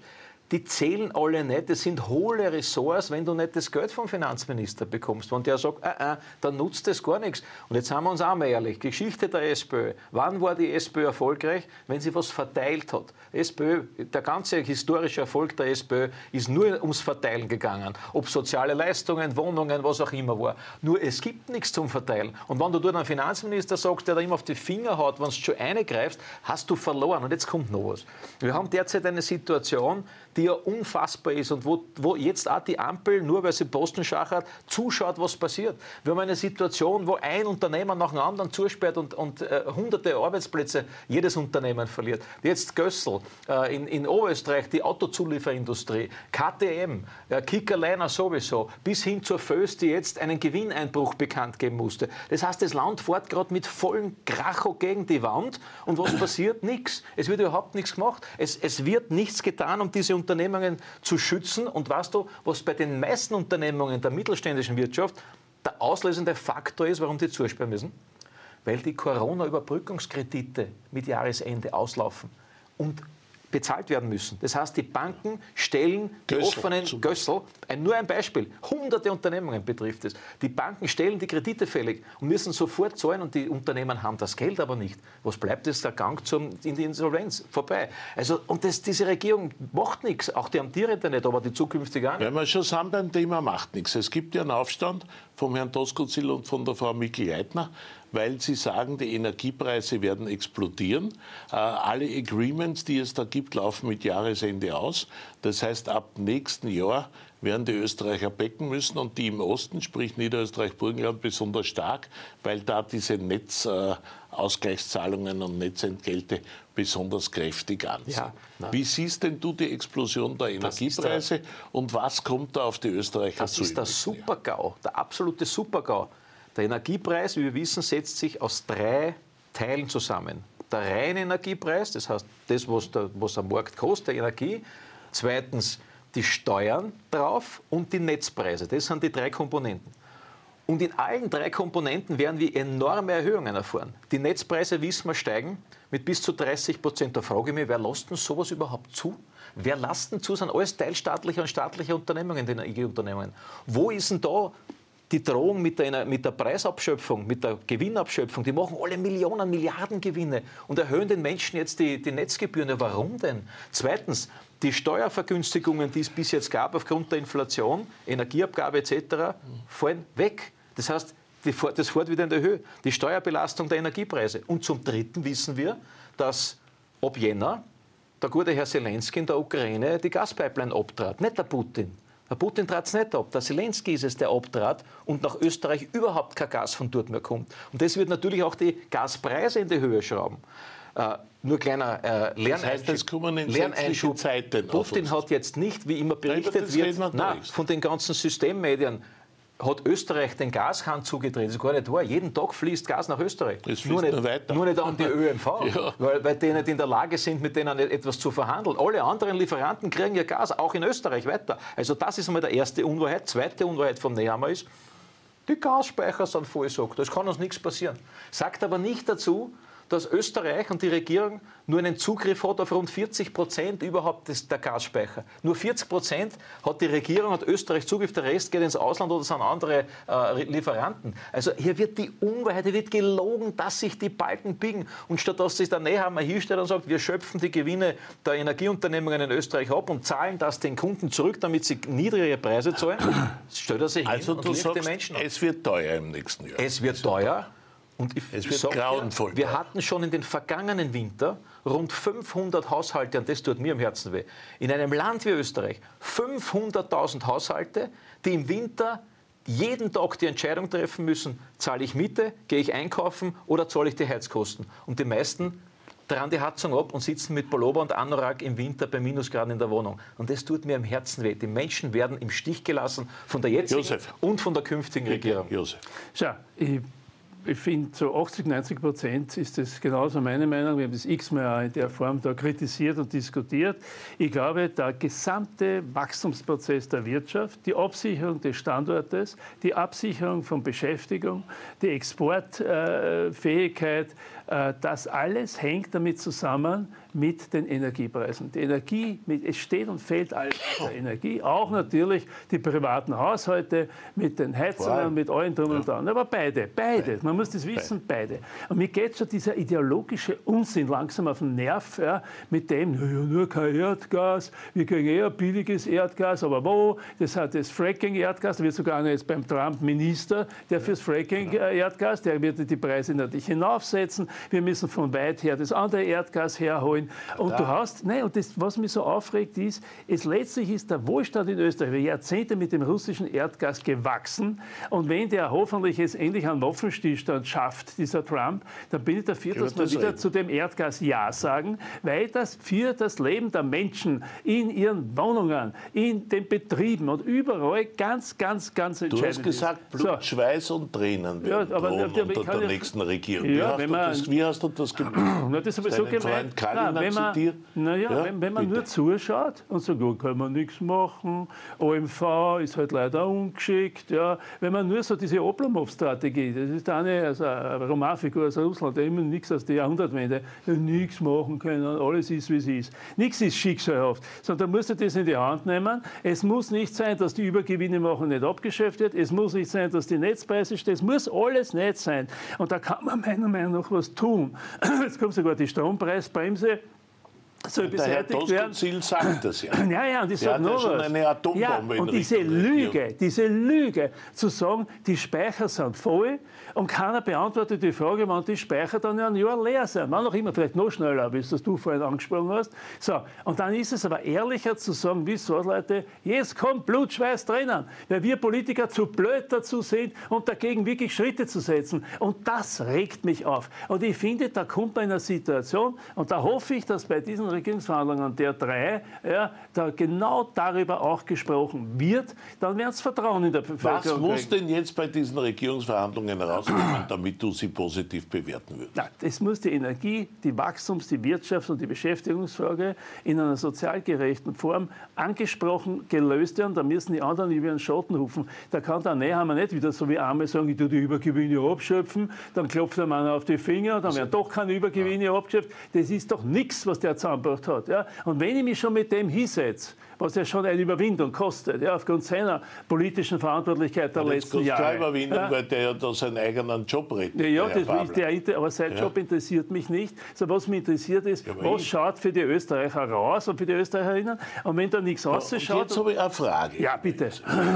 die zählen alle nicht. Das sind hohle Ressorts, wenn du nicht das Geld vom Finanzminister bekommst. Wenn der sagt, äh, äh, dann nutzt das gar nichts. Und jetzt haben wir uns auch mal ehrlich. Geschichte der SPÖ. Wann war die SPÖ erfolgreich? Wenn sie was verteilt hat. SPÖ, der ganze historische Erfolg der SPÖ ist nur ums Verteilen gegangen. Ob soziale Leistungen, Wohnungen, was auch immer war. Nur es gibt nichts zum Verteilen. Und wenn du dort einen Finanzminister sagst, der da immer auf die Finger haut, wenn du schon reingreifst, hast du verloren. Und jetzt kommt noch was. Wir haben derzeit eine Situation, die ja unfassbar ist und wo, wo jetzt auch die Ampel, nur weil sie Posten schachert, zuschaut, was passiert. Wir haben eine Situation, wo ein Unternehmen nach dem anderen zusperrt und, und äh, hunderte Arbeitsplätze jedes Unternehmen verliert. Jetzt Gössel, äh, in, in Oberösterreich die Autozulieferindustrie, K T M, äh, Kickerliner sowieso, bis hin zur Föst, die jetzt einen Gewinneinbruch bekannt geben musste. Das heißt, das Land fährt gerade mit vollem Kracho gegen die Wand und was passiert? Nichts. Es wird überhaupt nichts gemacht. Es, es wird nichts getan, um diese Unternehmungen zu schützen. Und weißt du, was bei den meisten Unternehmungen der mittelständischen Wirtschaft der auslösende Faktor ist, warum die zusperren müssen? Weil die Corona-Überbrückungskredite mit Jahresende auslaufen und bezahlt werden müssen. Das heißt, die Banken stellen die Gössel, offenen Gössel, ein, nur ein Beispiel, hunderte Unternehmungen betrifft es. Die Banken stellen die Kredite fällig und müssen sofort zahlen und die Unternehmen haben das Geld aber nicht. Was bleibt, ist der Gang zum, in die Insolvenz vorbei. Also, und das, diese Regierung macht nichts, auch die amtierende nicht, aber die zukünftige auch nicht. Wenn wir schon sind beim Thema, macht nichts. Es gibt ja einen Aufstand vom Herrn Doskozil und von der Frau Mikl-Leitner, weil sie sagen, die Energiepreise werden explodieren. Äh, alle Agreements, die es da gibt, laufen mit Jahresende aus. Das heißt, ab nächsten Jahr werden die Österreicher becken müssen und die im Osten, sprich Niederösterreich-Burgenland, besonders stark, weil da diese Netzausgleichszahlungen und Netzentgelte besonders kräftig anziehen. Ja, Wie siehst denn du die Explosion der Energiepreise und was kommt da auf die Österreicher das zu? Das ist der Super-GAU, der absolute Super-GAU. Der Energiepreis, wie wir wissen, setzt sich aus drei Teilen zusammen. Der reine Energiepreis, das heißt das, was, der, was am Markt kostet, der Energie. Zweitens die Steuern drauf und die Netzpreise. Das sind die drei Komponenten. Und in allen drei Komponenten werden wir enorme Erhöhungen erfahren. Die Netzpreise, wissen wir, steigen mit bis zu dreißig Prozent. Da frage ich mich, wer lässt denn sowas überhaupt zu? Wer lässt denn zu? Das sind alles teilstaatliche und staatliche Unternehmungen, die Energieunternehmen. Wo ist denn da die Drohung mit der, mit der Preisabschöpfung, mit der Gewinnabschöpfung? Die machen alle Millionen, Milliarden Gewinne und erhöhen den Menschen jetzt die, die Netzgebühren. Ja, warum denn? Zweitens, die Steuervergünstigungen, die es bis jetzt gab aufgrund der Inflation, Energieabgabe et cetera, fallen weg. Das heißt, die, das fährt wieder in der Höhe. Die Steuerbelastung der Energiepreise. Und zum Dritten wissen wir, dass ab Jänner der gute Herr Zelensky in der Ukraine die Gaspipeline abtrat, nicht der Putin. Der Putin trat es nicht ab. Der Zelensky ist es, der abtrat und nach Österreich überhaupt kein Gas von dort mehr kommt. Und das wird natürlich auch die Gaspreise in die Höhe schrauben. Äh, nur kleiner äh, Lerneinschub. Das heißt, es kommen in sämtlichen Zeiten auf Putin uns. Hat jetzt nicht, wie immer berichtet wird, nein, von den ganzen Systemmedien, hat Österreich den Gashahn zugedreht. Das ist gar nicht wahr. Jeden Tag fließt Gas nach Österreich. Es nur, nicht, nur, weiter. nur nicht an die Ö M V, ja. weil, weil die nicht in der Lage sind, mit denen etwas zu verhandeln. Alle anderen Lieferanten kriegen ihr Gas, auch in Österreich, weiter. Also das ist einmal die erste Unwahrheit. Zweite Unwahrheit vom Nehammer ist, die Gasspeicher sind vollgesagt. Es kann uns nichts passieren. Sagt aber nicht dazu, dass Österreich und die Regierung nur einen Zugriff hat auf rund vierzig Prozent überhaupt des, der Gasspeicher. Nur vierzig Prozent hat die Regierung, hat Österreich Zugriff, der Rest geht ins Ausland oder sind andere äh, Lieferanten. Also hier wird die Unwahrheit, hier wird gelogen, dass sich die Balken biegen. Und statt dass sich der Nehammer hinstellt und sagt, wir schöpfen die Gewinne der Energieunternehmungen in Österreich ab und zahlen das den Kunden zurück, damit sie niedrigere Preise zahlen, stellt er sich also hin und du legt sagst, die Menschen ab. Es wird teuer im nächsten Jahr. Es wird teuer. Und ich es wird sag grauenvoll. Ja, wir hatten schon in den vergangenen Winter rund fünfhundert Haushalte, und das tut mir am Herzen weh, in einem Land wie Österreich, fünfhunderttausend Haushalte, die im Winter jeden Tag die Entscheidung treffen müssen, zahle ich Miete, gehe ich einkaufen oder zahle ich die Heizkosten. Und die meisten dran die Heizung ab und sitzen mit Pullover und Anorak im Winter bei Minusgraden in der Wohnung. Und das tut mir am Herzen weh. Die Menschen werden im Stich gelassen von der jetzigen Josef. und von der künftigen Regierung. Josef. Schau, ich Ich finde, so achtzig, neunzig Prozent ist das genauso meine Meinung. Wir haben das x-mal auch in der Form da kritisiert und diskutiert. Ich glaube, der gesamte Wachstumsprozess der Wirtschaft, die Absicherung des Standortes, die Absicherung von Beschäftigung, die Exportfähigkeit, Das alles hängt damit zusammen mit den Energiepreisen. Die Energie, es steht und fällt alles mit der Energie, auch natürlich die privaten Haushalte mit den Heizungen, mit allen drum und dran. Aber beide, beide, man muss das wissen, beide. Und mir geht schon dieser ideologische Unsinn langsam auf den Nerv, ja, mit dem, naja, nur kein Erdgas, wir kriegen eher billiges Erdgas, aber wo? Das hat das Fracking-Erdgas, da wird sogar einer jetzt beim Trump Minister, der fürs Fracking-Erdgas, der wird die Preise natürlich hinaufsetzen. Wir müssen von weit her das andere Erdgas herholen. Und da. du hast, nein, und das, was mich so aufregt, ist, es letztlich ist der Wohlstand in Österreich über Jahrzehnte mit dem russischen Erdgas gewachsen. Und wenn der hoffentlich jetzt endlich einen Waffenstillstand schafft, dieser Trump, dann bin ich dafür, dass wir wieder reden. zu dem Erdgas Ja sagen, weil das für das Leben der Menschen in ihren Wohnungen, in den Betrieben und überall ganz, ganz, ganz entscheidend ist. Du hast gesagt, Blut, so. Schweiß und Tränen werden ja, aber, drohen der, der, unter der nächsten Regierung. Ja, wie, hast man, das, wie hast du das gemacht? Na, das habe ich so gemeint. Na, wenn man, na ja, ja, wenn, wenn man nur zuschaut und sagt, oh, kann man nichts machen, O M V ist halt leider ungeschickt. Ja. Wenn man nur so diese Oblomov-Strategie, das ist eine, also eine Romanfigur aus Russland, der immer nichts aus der Jahrhundertwende, der nichts machen können, alles ist, wie es ist. Nichts ist schicksalhaft, sondern da musst du das in die Hand nehmen. Es muss nicht sein, dass die Übergewinne machen nicht abgeschöpft wird. Es muss nicht sein, dass die Netzpreise stehen. Es muss alles nicht sein. Und da kann man meiner Meinung nach was tun. Jetzt kommt sogar die Strompreisbremse. Soll der Herr Doskozil sagt das ja. Ja, ja, und ich sage nur ja schon was. eine Atombombe ja, und in diese Lüge, Regierung. diese Lüge, zu sagen, die Speicher sind voll und keiner beantwortet die Frage, wann die Speicher dann ja ein Jahr leer sind. Wann auch immer, vielleicht noch schneller, wie es das du vorhin angesprochen hast. So, und dann ist es aber ehrlicher zu sagen, wie so Leute, jetzt kommt Blut, Schweiß, Tränen, weil wir Politiker zu blöd dazu sind, um dagegen wirklich Schritte zu setzen. Und das regt mich auf. Und ich finde, da kommt man in eine Situation, und da hoffe ich, dass bei diesen Regierungsverhandlungen der drei, ja, da genau darüber auch gesprochen wird, dann wird es Vertrauen in der Bevölkerung. Was muss denn jetzt bei diesen Regierungsverhandlungen herauskommen, damit du sie positiv bewerten würdest? Na, es muss die Energie, die Wachstums-, die Wirtschafts- und die Beschäftigungsfrage in einer sozial gerechten Form angesprochen, gelöst werden. Da müssen die anderen über den Schatten rufen. Da kann der Nehammer nicht wieder so wie Arme sagen, ich tue die Übergewinne abschöpfen, dann klopft der Mann auf die Finger, dann werden doch keine Übergewinne ja. abgeschöpft. Das ist doch nichts, was der zusammengebracht hat. Ja? Und wenn ich mich schon mit dem hinsetze, was ja schon eine Überwindung kostet, ja, aufgrund seiner politischen Verantwortlichkeit der ja, letzten Jahre. Keine Überwindung, ja. weil der ja da seinen eigenen Job rettet. Ja, ja das ist der, aber sein ja. Job interessiert mich nicht. So, was mich interessiert ist, ja, was ich... schaut für die Österreicher raus und für die Österreicherinnen. Und wenn da nichts ja, rausschaut... Jetzt habe ich eine Frage. Ja, bitte.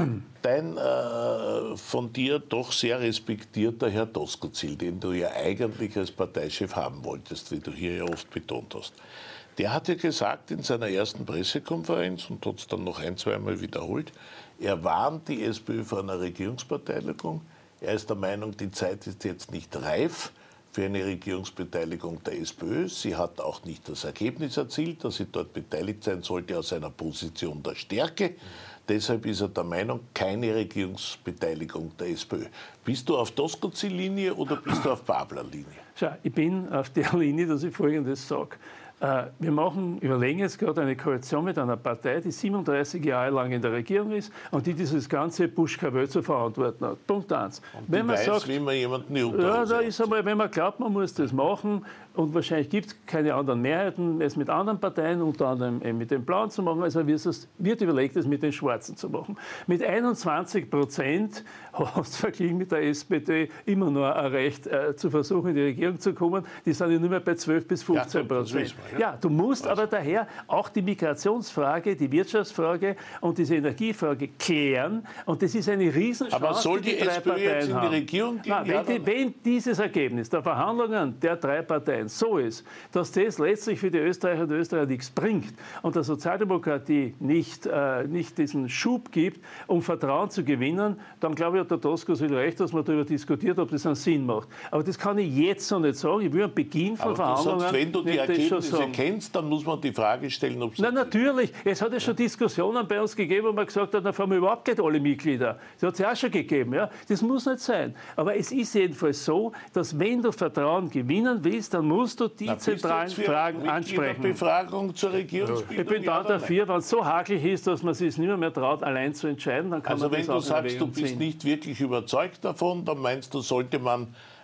Dein äh, von dir doch sehr respektierter Herr Doskozil, den du ja eigentlich als Parteichef haben wolltest, wie du hier ja oft betont hast, der hat ja gesagt in seiner ersten Pressekonferenz und hat es dann noch ein, zweimal wiederholt, er warnt die SPÖ vor einer Regierungsbeteiligung. Er ist der Meinung, die Zeit ist jetzt nicht reif für eine Regierungsbeteiligung der SPÖ. Sie hat auch nicht das Ergebnis erzielt, dass sie dort beteiligt sein sollte aus einer Position der Stärke. Deshalb ist er der Meinung, keine Regierungsbeteiligung der SPÖ. Bist du auf Doskozil-Linie oder bist du auf Babler-Linie? Schau, ich bin auf der Linie, dass ich Folgendes sage. Wir machen, überlegen jetzt gerade eine Koalition mit einer Partei, die siebenunddreißig Jahre lang in der Regierung ist und die dieses ganze Buschkavö zu verantworten hat. Punkt eins. Und wenn man weiß, sagt, wie man jemanden die ja, da ist einmal, wenn man glaubt, man muss das machen und wahrscheinlich gibt es keine anderen Mehrheiten, es mit anderen Parteien, unter anderem eben mit den Blauen zu machen, also wird überlegt, es mit den Schwarzen zu machen. Mit einundzwanzig Prozent hast du verglichen mit der S P D immer noch ein Recht, äh, zu versuchen, in die Regierung zu kommen. Die sind ja nur mehr bei zwölf bis fünfzehn Prozent. Ja, ja, du musst aber daher auch die Migrationsfrage, die Wirtschaftsfrage und diese Energiefrage klären. Und das ist eine Riesenchance, aber soll die, die drei SPÖ Parteien jetzt in die Regierung gehen? Na, wenn, die, wenn dieses Ergebnis der Verhandlungen der drei Parteien so ist, dass das letztlich für die Österreicher und Österreicher nichts bringt und der Sozialdemokratie nicht, äh, nicht diesen Schub gibt, um Vertrauen zu gewinnen, dann glaube ich, hat der Doskozil recht, dass man darüber diskutiert, ob das einen Sinn macht. Aber das kann ich jetzt noch nicht sagen. Ich will am Beginn von aber Verhandlungen... Du sagst, wenn du die Ergebnisse kennst, dann muss man die Frage stellen, ob es... Na, natürlich. Es hat ja schon Diskussionen bei uns gegeben, wo man gesagt hat, da fahren wir überhaupt nicht alle Mitglieder. Das hat es ja auch schon gegeben. Ja? Das muss nicht sein. Aber es ist jedenfalls so, dass wenn du Vertrauen gewinnen willst, dann musst du die Na, zentralen Fragen ansprechen. Befragung zur Regierungsbildung? Ich bin dann dafür, wenn es so hakelig ist, dass man sich nicht mehr traut, allein zu entscheiden, dann kann also man das auch Also wenn du sagst, du bist ziehen. nicht wirklich überzeugt davon, dann meinst du, sollte man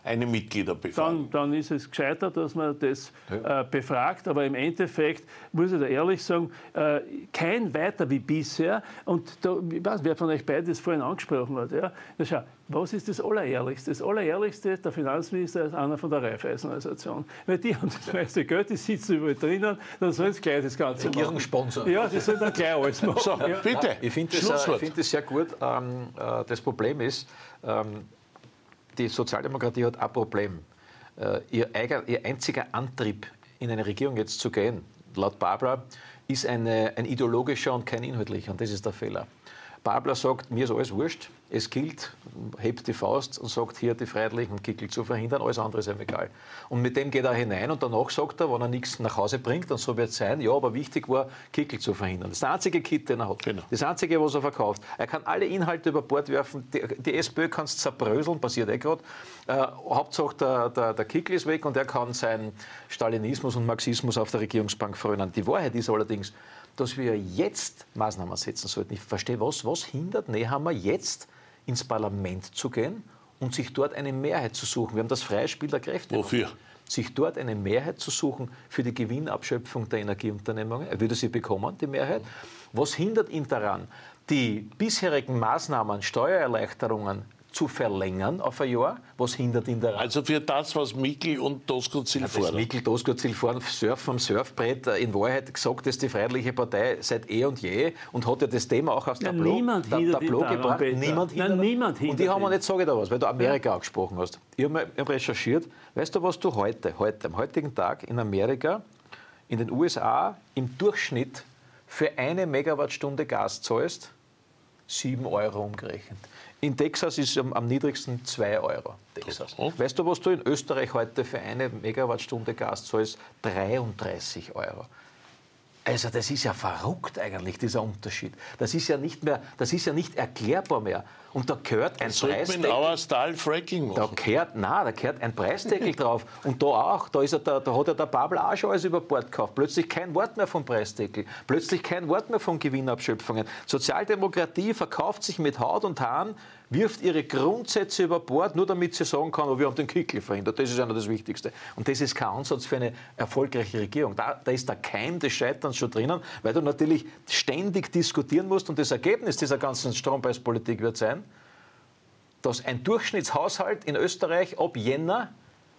eine Mitgliederbefragung. Dann, dann ist es gescheiter, dass man das äh, befragt. Aber im Endeffekt muss ich da ehrlich sagen, äh, kein weiter wie bisher. Und da, ich weiß, wer von euch beide das vorhin angesprochen hat. Ja? Na schau, was ist das Allerehrlichste? Das Allerehrlichste, der Finanzminister ist einer von der Raiffeisen-Organisation. Weil die haben das meiste Geld, die sitzen überall drinnen, dann sollen sie gleich das Ganze machen. Regierungssponsor. Ja, die sollen dann gleich alles machen. So, ja. bitte. Ich finde das, äh, find das sehr gut. Ähm, äh, das Problem ist, ähm, die Sozialdemokratie hat ein Problem. Äh, ihr, eigen, ihr einziger Antrieb, in eine Regierung jetzt zu gehen, laut Babler, ist eine, ein ideologischer und kein inhaltlicher. Und das ist der Fehler. Babler sagt, mir ist alles wurscht. Es gilt, hebt die Faust und sagt, hier die Freiheitlichen Kickel zu verhindern, alles andere ist ihm egal. Und mit dem geht er hinein und danach sagt er, wenn er nichts nach Hause bringt, dann so wird es sein, ja, aber wichtig war, Kickel zu verhindern. Das ist der einzige Kit, den er hat. Genau. Das einzige, was er verkauft. Er kann alle Inhalte über Bord werfen, die, die SPÖ kann es zerbröseln, passiert eh gerade. Äh, Hauptsache der, der, der Kickel ist weg und er kann seinen Stalinismus und Marxismus auf der Regierungsbank frönen. Die Wahrheit ist allerdings, dass wir jetzt Maßnahmen setzen sollten. Ich verstehe, was, was hindert Nehammer jetzt ins Parlament zu gehen und sich dort eine Mehrheit zu suchen. Wir haben das freie Spiel der Kräfte. Wofür? Sich dort eine Mehrheit zu suchen für die Gewinnabschöpfung der Energieunternehmungen. Er würde sie bekommen, die Mehrheit. Was hindert ihn daran, die bisherigen Maßnahmen, Steuererleichterungen zu verlängern auf ein Jahr? Was hindert ihn daran? Also für das, was Mikl und Doskozil ja, fordern. Mikl, Doskozil fordern, surfen am Surfbrett. In Wahrheit gesagt, dass die Freiheitliche Partei seit eh und je und hat ja das Thema auch aufs ja, Tableau, niemand da, Tableau daran, gebracht. Peter. Niemand hindert. Nein, niemand und die haben wir nicht, sage ich da was, weil du Amerika ja. angesprochen hast. Ich habe mal recherchiert. Weißt du, was du heute, heute, am heutigen Tag in Amerika, in den U S A im Durchschnitt für eine Megawattstunde Gas zahlst? sieben Euro umgerechnet. In Texas ist es am, am niedrigsten zwei Euro. Texas. Weißt du, was du in Österreich heute für eine Megawattstunde Gas zahlst? dreiunddreißig Euro. Also das ist ja verrückt eigentlich, dieser Unterschied. Das ist ja nicht mehr, das ist ja nicht erklärbar mehr. Und da gehört ein Preisdeckel. In Auerstal Fracking machen. Da gehört, nein, da gehört ein Preisdeckel drauf. Und da auch, da, ist er, da, da hat ja der Babler auch schon alles über Bord gekauft. Plötzlich kein Wort mehr vom Preisdeckel. Plötzlich kein Wort mehr von Gewinnabschöpfungen. Sozialdemokratie verkauft sich mit Haut und Haaren, wirft ihre Grundsätze über Bord, nur damit sie sagen kann, oh, wir haben den Kickel verhindert. Das ist ja noch das Wichtigste. Und das ist kein Ansatz für eine erfolgreiche Regierung. Da, da ist der Keim des Scheiterns schon drinnen, weil du natürlich ständig diskutieren musst. Und das Ergebnis dieser ganzen Strompreispolitik wird sein, dass ein Durchschnittshaushalt in Österreich ab Jänner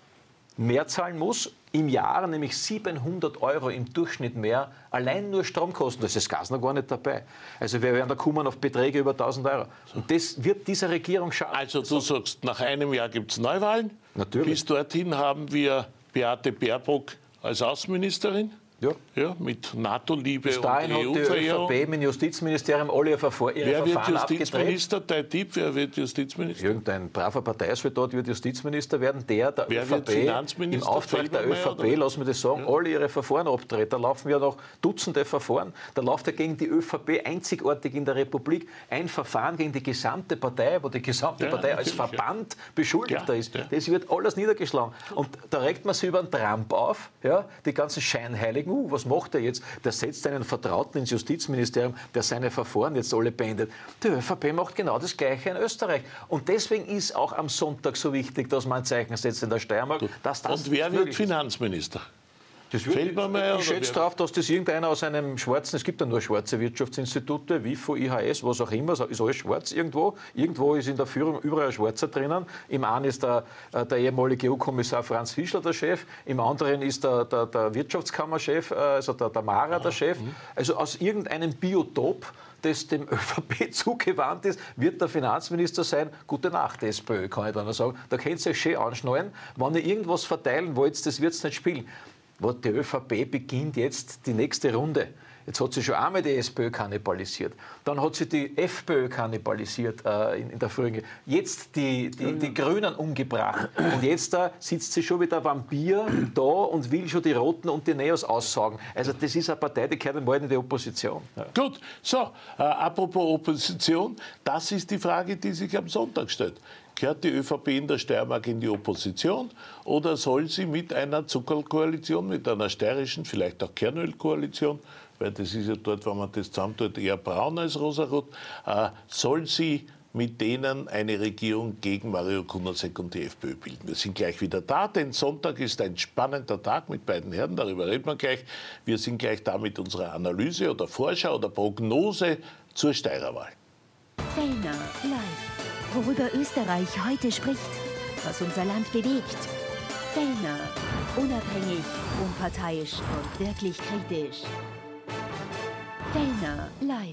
mehr zahlen muss, im Jahr nämlich siebenhundert Euro im Durchschnitt mehr, allein nur Stromkosten, das ist das Gas noch gar nicht dabei. Also wir werden da kommen auf Beträge über tausend Euro. Und das wird dieser Regierung schaden. Also du sagst, nach einem Jahr gibt es Neuwahlen. Natürlich. Bis dorthin haben wir Beate Baerbock als Außenministerin. Ja. Ja, mit NATO-Liebe Bis dahin und hat die E U-Verehrung. ÖVP mit dem Justizministerium alle ihre, Verfahren, ihre Wer wird Verfahren Justizminister? abgedreht. Dein Tipp, wer wird Justizminister? Irgendein braver Parteisoldat wird Justizminister werden, der der Wer wird ÖVP Finanzminister? im Auftrag der Felbermeier, ÖVP, oder? lass mich das sagen, ja. alle ihre Verfahren abdreht. Da laufen ja noch Dutzende Verfahren. Da läuft ja gegen die ÖVP einzigartig in der Republik ein Verfahren gegen die gesamte Partei, wo die gesamte Ja, Partei als natürlich, Verband ja. Beschuldigter Ja, ist. ja. Das wird alles niedergeschlagen. Und da regt man sich über einen Trump auf, ja, die ganzen Scheinheiligen. Uh, was macht er jetzt? Der setzt einen Vertrauten ins Justizministerium, der seine Verfahren jetzt alle beendet. Die ÖVP macht genau das Gleiche in Österreich. Und deswegen ist auch am Sonntag so wichtig, dass man ein Zeichen setzt in der Steiermark. Dass das Und wer wird möglich ist. Finanzminister? Das wird, Felbermeier ich schätze darauf, dass das irgendeiner aus einem schwarzen, es gibt ja nur schwarze Wirtschaftsinstitute, W I F O, I H S, was auch immer, ist alles schwarz irgendwo. Irgendwo ist in der Führung überall ein Schwarzer drinnen. Im einen ist der, der ehemalige E U-Kommissar Franz Fischler der Chef, im anderen ist der, der, der Wirtschaftskammerchef, also der, der Mara der Chef. Also aus irgendeinem Biotop, das dem ÖVP zugewandt ist, wird der Finanzminister sein. Gute Nacht, SPÖ, kann ich dann noch sagen. Da könnt ihr euch schön anschnallen. Wenn ihr irgendwas verteilen wollt, das wird es nicht spielen. Die ÖVP beginnt jetzt die nächste Runde. Jetzt hat sie schon einmal die SPÖ kannibalisiert. Dann hat sie die FPÖ kannibalisiert äh, in, in der früheren. Jetzt die, die, die Grünen umgebracht. Und jetzt da sitzt sie schon wie der Vampir da und will schon die Roten und die Neos aussaugen. Also das ist eine Partei, die gehört mal in die Opposition. Ja. Gut, so, äh, apropos Opposition, das ist die Frage, die sich am Sonntag stellt. Gehört die ÖVP in der Steiermark in die Opposition oder soll sie mit einer Zuckerlkoalition, mit einer steirischen, vielleicht auch Kernölkoalition, weil das ist ja dort, wenn man das zusammentut, eher braun als rosarot, äh, soll sie mit denen eine Regierung gegen Mario Kunasek und die FPÖ bilden. Wir sind gleich wieder da, denn Sonntag ist ein spannender Tag mit beiden Herren, darüber reden wir gleich. Wir sind gleich da mit unserer Analyse oder Vorschau oder Prognose zur Steirerwahl. Fellner live. Worüber Österreich heute spricht, was unser Land bewegt. Fellner. Unabhängig, unparteiisch und wirklich kritisch. Fellner live.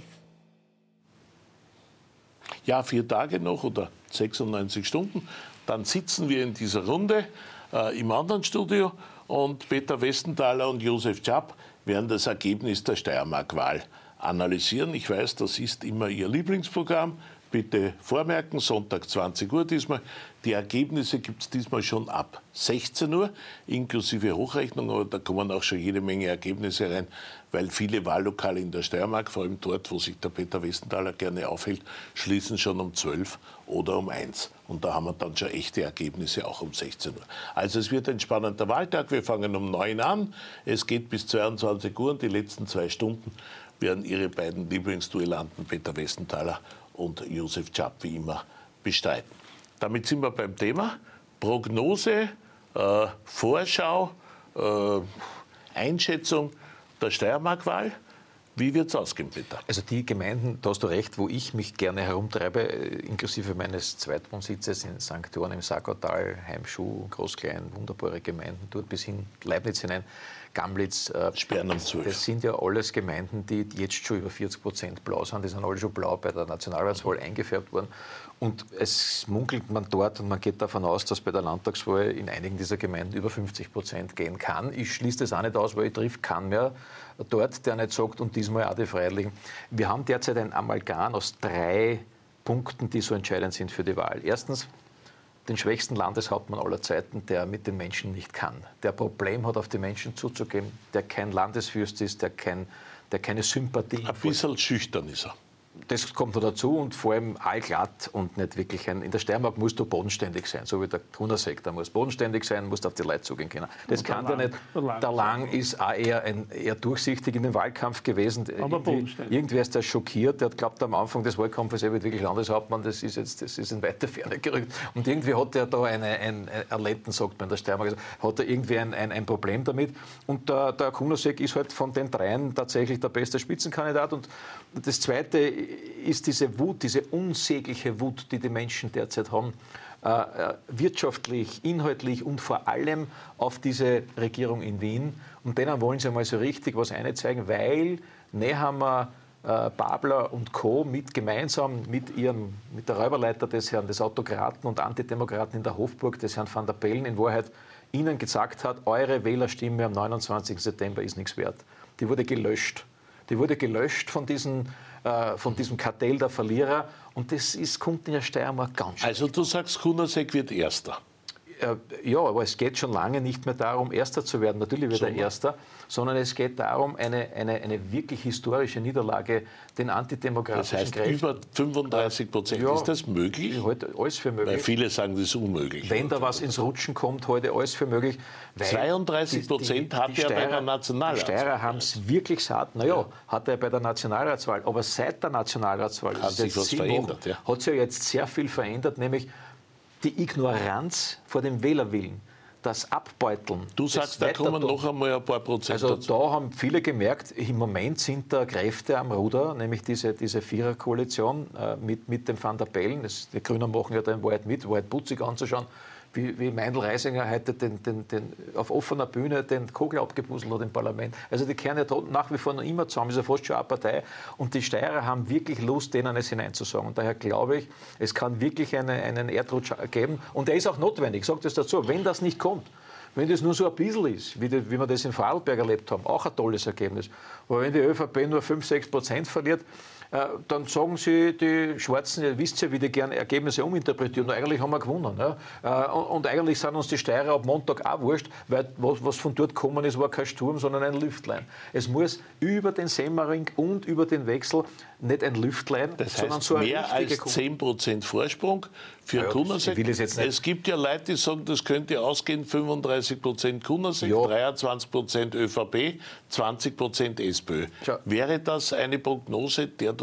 Ja, vier Tage noch oder sechsundneunzig Stunden. Dann sitzen wir in dieser Runde äh, im anderen Studio und Peter Westenthaler und Josef Czap werden das Ergebnis der Steiermark-Wahl analysieren. Ich weiß, das ist immer Ihr Lieblingsprogramm. Bitte vormerken, Sonntag zwanzig Uhr diesmal. Die Ergebnisse gibt es diesmal schon ab sechzehn Uhr, inklusive Hochrechnung, aber da kommen auch schon jede Menge Ergebnisse rein, weil viele Wahllokale in der Steiermark, vor allem dort, wo sich der Peter Westenthaler gerne aufhält, schließen schon um zwölf oder um eins. Und da haben wir dann schon echte Ergebnisse, auch um sechzehn Uhr. Also es wird ein spannender Wahltag. Wir fangen um neun an. Es geht bis zweiundzwanzig Uhr und die letzten zwei Stunden werden Ihre beiden Lieblingsduellanten Peter Westenthaler und Josef Czap wie immer bestreiten. Damit sind wir beim Thema. Prognose, äh, Vorschau, äh, Einschätzung der Steiermark-Wahl. Wie wird es ausgehen, Peter? Also die Gemeinden, da hast du recht, wo ich mich gerne herumtreibe, inklusive meines Zweitwohnsitzes in Sankt Johann im Sackautal, Heimschuh, Großklein, wunderbare Gemeinden, dort bis hin Leibniz hinein, Gamlitz. Äh, Sperren um zwölf. Das sind ja alles Gemeinden, die jetzt schon über vierzig Prozent blau sind. Die sind alle schon blau bei der Nationalratswahl eingefärbt worden. Und es munkelt man dort und man geht davon aus, dass bei der Landtagswahl in einigen dieser Gemeinden über fünfzig Prozent gehen kann. Ich schließe das auch nicht aus, weil ich trifft keinen mehr dort, der nicht sagt, und diesmal auch die Freiwilligen. Wir haben derzeit ein Amalgam aus drei Punkten, die so entscheidend sind für die Wahl. Erstens, den schwächsten Landeshauptmann aller Zeiten, der mit den Menschen nicht kann, der Problem hat, auf die Menschen zuzugehen, der kein Landesfürst ist, der, kein, der keine Sympathie hat. Ein bisschen schüchtern ist er. Das kommt noch dazu und vor allem allglatt und nicht wirklich ein. In der Steiermark musst du bodenständig sein, so wie der Kunasek. Da musst bodenständig sein, musst auf die Leute zugehen können. Das und kann der nicht. Der Lang, der Lang ist auch eher, ein, eher durchsichtig in den Wahlkampf gewesen. Aber bodenständig. Irgendwie ist der schockiert. Der hat glaubt am Anfang des Wahlkampfes, er wird wirklich Landeshauptmann. Das ist jetzt, das ist in weite Ferne gerückt. Und irgendwie hat er da eine, ein Erlenten, sagt man in der Steiermark, also hat er irgendwie ein, ein, ein Problem damit. Und der, der Kunasek ist halt von den dreien tatsächlich der beste Spitzenkandidat. Und das Zweite ist diese Wut, diese unsägliche Wut, die die Menschen derzeit haben, äh, wirtschaftlich, inhaltlich und vor allem auf diese Regierung in Wien. Und denen wollen sie einmal so richtig was einzeigen, weil Nehammer, äh, Babler und Co. mit gemeinsam mit, ihrem, mit der Räuberleiter des Herrn des Autokraten und Antidemokraten in der Hofburg, des Herrn van der Bellen, in Wahrheit ihnen gesagt hat, eure Wählerstimme am neunundzwanzigsten September ist nichts wert. Die wurde gelöscht. Die wurde gelöscht von, diesen, äh, von diesem Kartell der Verlierer. Und das ist, kommt in der Steiermark ganz schön. Also du sagst, Kunasek wird Erster. Äh, ja, aber es geht schon lange nicht mehr darum, Erster zu werden. Natürlich wird er Erster. Sondern es geht darum, eine, eine, eine wirklich historische Niederlage den antidemokratischen Das heißt, Kräften. über fünfunddreißig Prozent. Ja, ist das möglich? Ich halte alles für möglich. Weil viele sagen, das ist unmöglich. Wenn da was ins Rutschen kommt, halte ich alles für möglich. zweiunddreißig Prozent hat er bei der Nationalratswahl. Die Steirer haben es wirklich satt. Naja, ja. hat er bei der Nationalratswahl. Aber seit der Nationalratswahl hat sich was verändert. Ja. Hat sich ja jetzt sehr viel verändert, nämlich die Ignoranz vor dem Wählerwillen. Das Abbeuteln. Du sagst, da kommen noch einmal ein paar Prozent Also dazu. da haben viele gemerkt, im Moment sind da Kräfte am Ruder, nämlich diese, diese Viererkoalition äh, mit, mit dem Van der Bellen. Das, die Grünen machen ja da in Wahrheit mit, war halt putzig anzuschauen, wie, wie Meindl Reisinger heute den, den, den, auf offener Bühne den Kogel abgepuzzelt hat im Parlament. Also die kehren ja nach wie vor noch immer zusammen, ist ja fast schon eine Partei. Und die Steirer haben wirklich Lust, denen es hineinzusagen. Und daher glaube ich, es kann wirklich eine, einen Erdrutsch geben. Und der ist auch notwendig, ich sage das dazu, wenn das nicht kommt. Wenn das nur so ein bisschen ist, wie, die, wie wir das in Vorarlberg erlebt haben, auch ein tolles Ergebnis. Aber wenn die ÖVP nur fünf, sechs Prozent verliert, äh, dann sagen sie, die Schwarzen, ihr wisst ja, wie die gerne Ergebnisse uminterpretieren. Und eigentlich haben wir gewonnen. Ja? Äh, und, und eigentlich sind uns die Steirer ab Montag auch wurscht, weil was, was von dort gekommen ist, war kein Sturm, sondern ein Lüftlein. Es muss über den Semmering und über den Wechsel nicht ein Lüftlein, das heißt, sondern so ein mehr als zehn Prozent Vorsprung für ja, Kunasek. Es, es gibt ja Leute, die sagen, das könnte ausgehen, fünfunddreißig Prozent Kunasek, ja. dreiundzwanzig Prozent ÖVP, zwanzig Prozent SPÖ. Ja. Wäre das eine Prognose, der du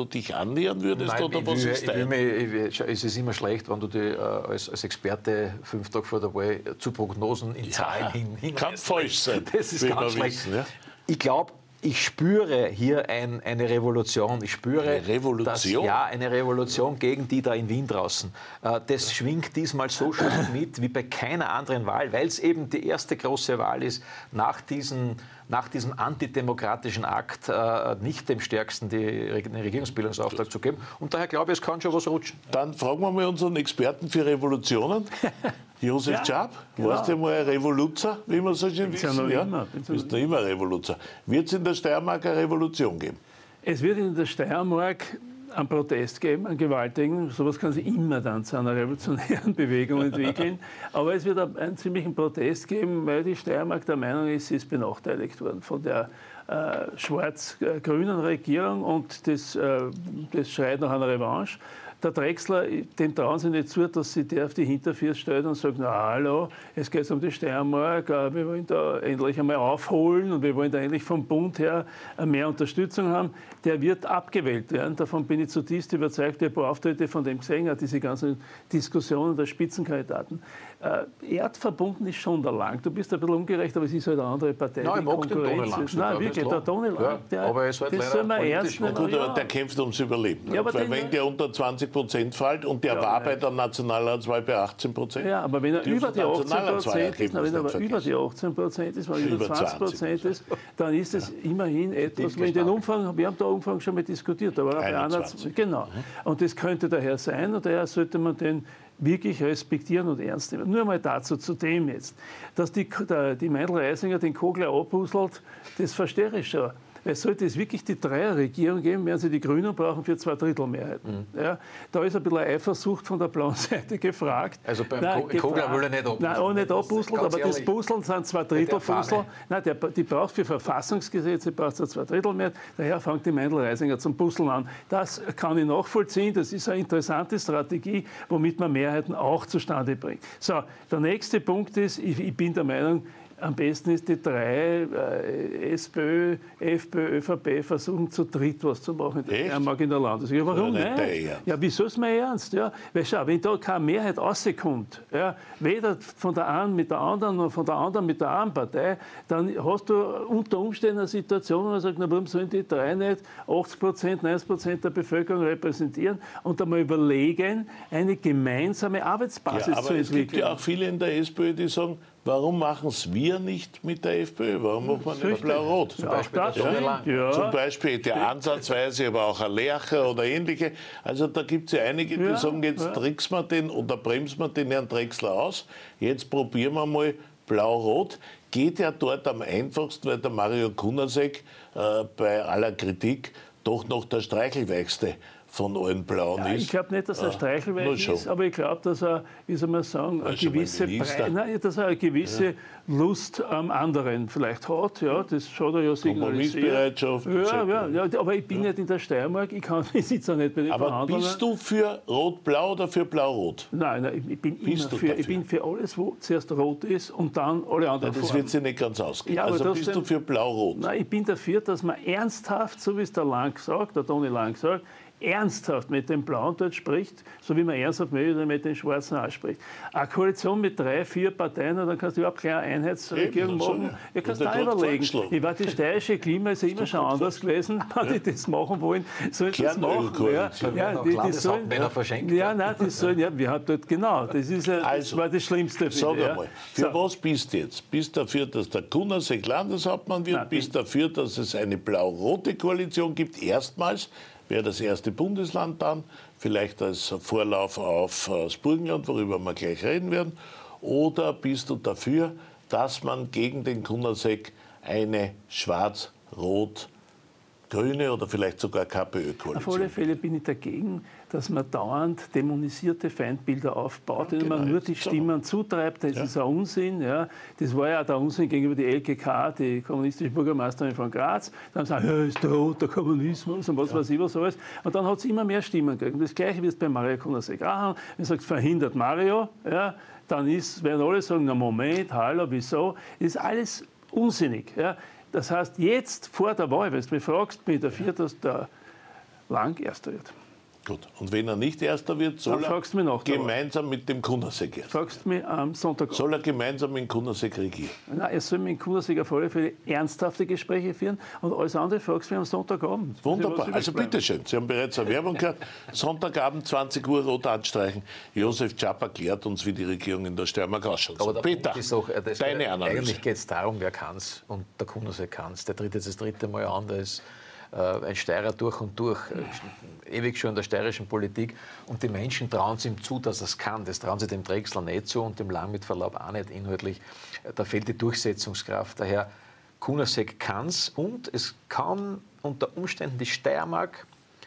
du dich annähern würdest? Nein, oder was will, ist dein? Ich will, ich, es ist immer schlecht, wenn du dich äh, als, als Experte fünf Tage vor der Wahl zu Prognosen in ja, Zahlen hin, hin kann falsch sein. Das ist ganz schlecht. Wissen, ja? Ich glaube, ich spüre hier ein, eine Revolution. Ich spüre, eine Revolution? Dass, ja, eine Revolution gegen die da in Wien draußen. Das schwingt diesmal so stark mit wie bei keiner anderen Wahl, weil es eben die erste große Wahl ist nach diesen nach diesem antidemokratischen Akt äh, nicht dem Stärksten die, den Regierungsbildungsauftrag zu geben. Und daher glaube ich, es kann schon was rutschen. Dann fragen wir mal unseren Experten für Revolutionen, Josef ja, Czap. Genau. Warst du mal ein Revoluzer, wie man so schön wissen? Ja, noch ja? immer. Du bist noch immer ein Revoluzer. Wird es in der Steiermark eine Revolution geben? Es wird in der Steiermark einen Protest geben, einen gewaltigen. Sowas kann sich immer dann zu einer revolutionären Bewegung entwickeln. Aber es wird einen ziemlichen Protest geben, weil die Steiermark der Meinung ist, sie ist benachteiligt worden von der äh, schwarz-grünen Regierung und das, äh, das schreit nach einer Revanche. Der Drechsler, dem trauen sie nicht zu, dass sie der auf die Hinterfüße stellt und sagt, na hallo, es geht um die Steiermark, wir wollen da endlich einmal aufholen und wir wollen da endlich vom Bund her mehr Unterstützung haben. Der wird abgewählt werden. Davon bin ich zutiefst überzeugt. Der Beauftragte von dem gesehen hat, diese ganzen Diskussionen der Spitzenkandidaten. Äh, erdverbunden ist schon der Lang. Du bist ein bisschen ungerecht, aber es ist halt eine andere Partei. Nein, ich mag den Toni Lang. Nein, wirklich, der Toni Lang, der, aber es halt das soll man ernst nehmen. Gut, aber der kämpft ums Überleben. Ja, weil wenn der unter zwanzig Prozent fällt und der ja, war nein. bei der Nationalratswahl bei achtzehn Prozent. Ja, aber wenn er die über die achtzehn Prozent ist, wenn er über die achtzehn Prozent ist, wenn er über zwanzig Prozent ist, dann ist es ja. immerhin etwas, wenn den Umfang, wir haben da Umfang schon mal diskutiert, aber einundzwanzig. Genau. Und das könnte daher sein und daher sollte man den wirklich respektieren und ernst nehmen. Nur mal dazu, zu dem jetzt. Dass die, der, die Meindl-Reisinger den Kogler abpuzzelt, das verstehe ich schon. Weil sollte es wirklich die Dreierregierung geben, werden sie die Grünen brauchen für zwei Drittel Mehrheiten. Mhm. Ja, da ist ein bisschen Eifersucht von der blauen Seite gefragt. Also beim Nein, Kogler will er nicht abpuzzeln. Nein, auch nicht abpuzzeln, aber ehrlich. Das Puzzeln sind zwei Drittel Puzzle. Nein, der, die braucht für Verfassungsgesetze braucht sie zwei Drittel Mehrheit. Daher fängt die Meindl-Reisinger zum Puzzeln an. Das kann ich nachvollziehen. Das ist eine interessante Strategie, womit man Mehrheiten auch zustande bringt. So, der nächste Punkt ist, ich, ich bin der Meinung, am besten ist, die drei, äh, SPÖ, FPÖ, ÖVP, versuchen zu dritt was zu machen in der, in der Landesregierung. Warum ja, nicht? Ja, wieso ist mir ernst? Ja, weil schau, wenn da keine Mehrheit rauskommt, ja, weder von der einen mit der anderen noch von der anderen mit der anderen Partei, dann hast du unter Umständen eine Situation, wo man sagt, na, warum sollen die drei nicht achtzig Prozent, neunzig Prozent der Bevölkerung repräsentieren und einmal überlegen, eine gemeinsame Arbeitsbasis ja, aber zu entwickeln. Es gibt ja auch viele in der SPÖ, die sagen, warum machen es wir nicht mit der FPÖ? Warum macht man nicht Blau-Rot? Zum Beispiel, ja, ja. Ja. Zum Beispiel der Ansatzweise, aber auch ein Lercher oder ähnliche. Also da gibt es ja einige, die ja. sagen, jetzt ja. tricksen wir den oder bremsen wir den Herrn Drechsler aus. Jetzt probieren wir mal Blau-Rot. Geht ja dort am einfachsten, weil der Mario Kunasek äh, bei aller Kritik doch noch der Streichelweichste von allen Blauen ja, ist. Ich glaube nicht, dass er streichelweich ist, aber ich glaube, dass er, wie soll man sagen, eine gewisse, Bre- Nein, dass er eine gewisse ja. Lust am anderen vielleicht hat. Ja, das schaut er ja signalisiert. Kompromissbereitschaft. Ja, ja, ja, aber ich bin ja. nicht in der Steiermark, ich, kann, ich sitze ja nicht bei den aber Verhandlungen. Bist du für Rot-Blau oder für Blau-Rot? Nein, nein, ich bin immer für, ich bin für alles, wo zuerst rot ist und dann alle anderen. Nein, das wird sich nicht ganz ausgehen. Ja, also bist du für Blau-Rot? Nein, ich bin dafür, dass man ernsthaft, so wie es der Lang sagt, der Toni Lang sagt, ernsthaft mit dem Blauen dort spricht, so wie man ernsthaft mit den Schwarzen ausspricht. Eine Koalition mit drei, vier Parteien, dann kannst du überhaupt keine Einheitsregierung machen. Ja, ja kannst du da überlegen. Ich war die steirische Klima ist ja immer schon anders gewesen, wenn die das machen wollen, sollen sie das machen. Ja, ja, die, die sollen, verschenkt. Ja, nein, die sollen, ja, wir haben dort, genau, das, ist, das also, war das Schlimmste. Sag ja. einmal, für so. was bist du jetzt? Bist du dafür, dass der Kunasek Landeshauptmann wird? Nein, bist du dafür, dass es eine blau-rote Koalition gibt, erstmals? Wäre das erste Bundesland dann, vielleicht als Vorlauf auf das Burgenland, worüber wir gleich reden werden. Oder bist du dafür, dass man gegen den Kunasek eine schwarz-rot-grüne oder vielleicht sogar KPÖ-Koalition? Auf alle Fälle bin ich dagegen, dass man dauernd dämonisierte Feindbilder aufbaut, ja, denen genau, man nur die Stimmen so. zutreibt. Das ja. ist ein Unsinn. Ja. Das war ja der Unsinn gegenüber die L K K, die kommunistische Bürgermeisterin von Graz. Dann sagen sie, ja, ist der rote Kommunismus und was ja. weiß ich was alles. Und dann hat es immer mehr Stimmen gegeben. Das Gleiche wird es bei Mario Kunasek auch haben. Wenn man sagt, verhindert Mario, ja, dann ist, werden alle sagen, na Moment, hallo, wieso? Das ist alles unsinnig. Ja. Das heißt, jetzt vor der Wahl, wenn du mich fragst, bin ich dafür, dass der Lang Erster wird. Gut. Und wenn er nicht Erster wird, soll Dann fragst du mich er nach, gemeinsam mit dem Kunasek erst. Fragst du mich am Sonntag. Soll er gemeinsam mit dem Kunasek regieren? Nein, er soll mit dem Kunasek auf alle Fälle ernsthafte Gespräche führen und alles andere fragst du mich am Sonntagabend. Wunderbar. Also bitteschön, Sie haben bereits eine Werbung gehört. Sonntagabend, zwanzig Uhr, rot anstreichen. Josef Czapa klärt uns, wie die Regierung in der Steiermark ausschaut. Aber der Peter, Punkt ist auch, das deine Analyse. Eigentlich geht es darum, wer kann es. Und der Kunasek kann es. Der tritt jetzt das dritte Mal an. Der ist äh, ein Steirer durch und durch. Äh, ewig schon in der steirischen Politik. Und die Menschen trauen es ihm zu, dass er es kann. Das trauen sie dem Drechsler nicht zu und dem Lang mit Verlaub auch nicht inhaltlich. Da fehlt die Durchsetzungskraft. Daher, Kunasek kann es. Und es kann unter Umständen die Steiermark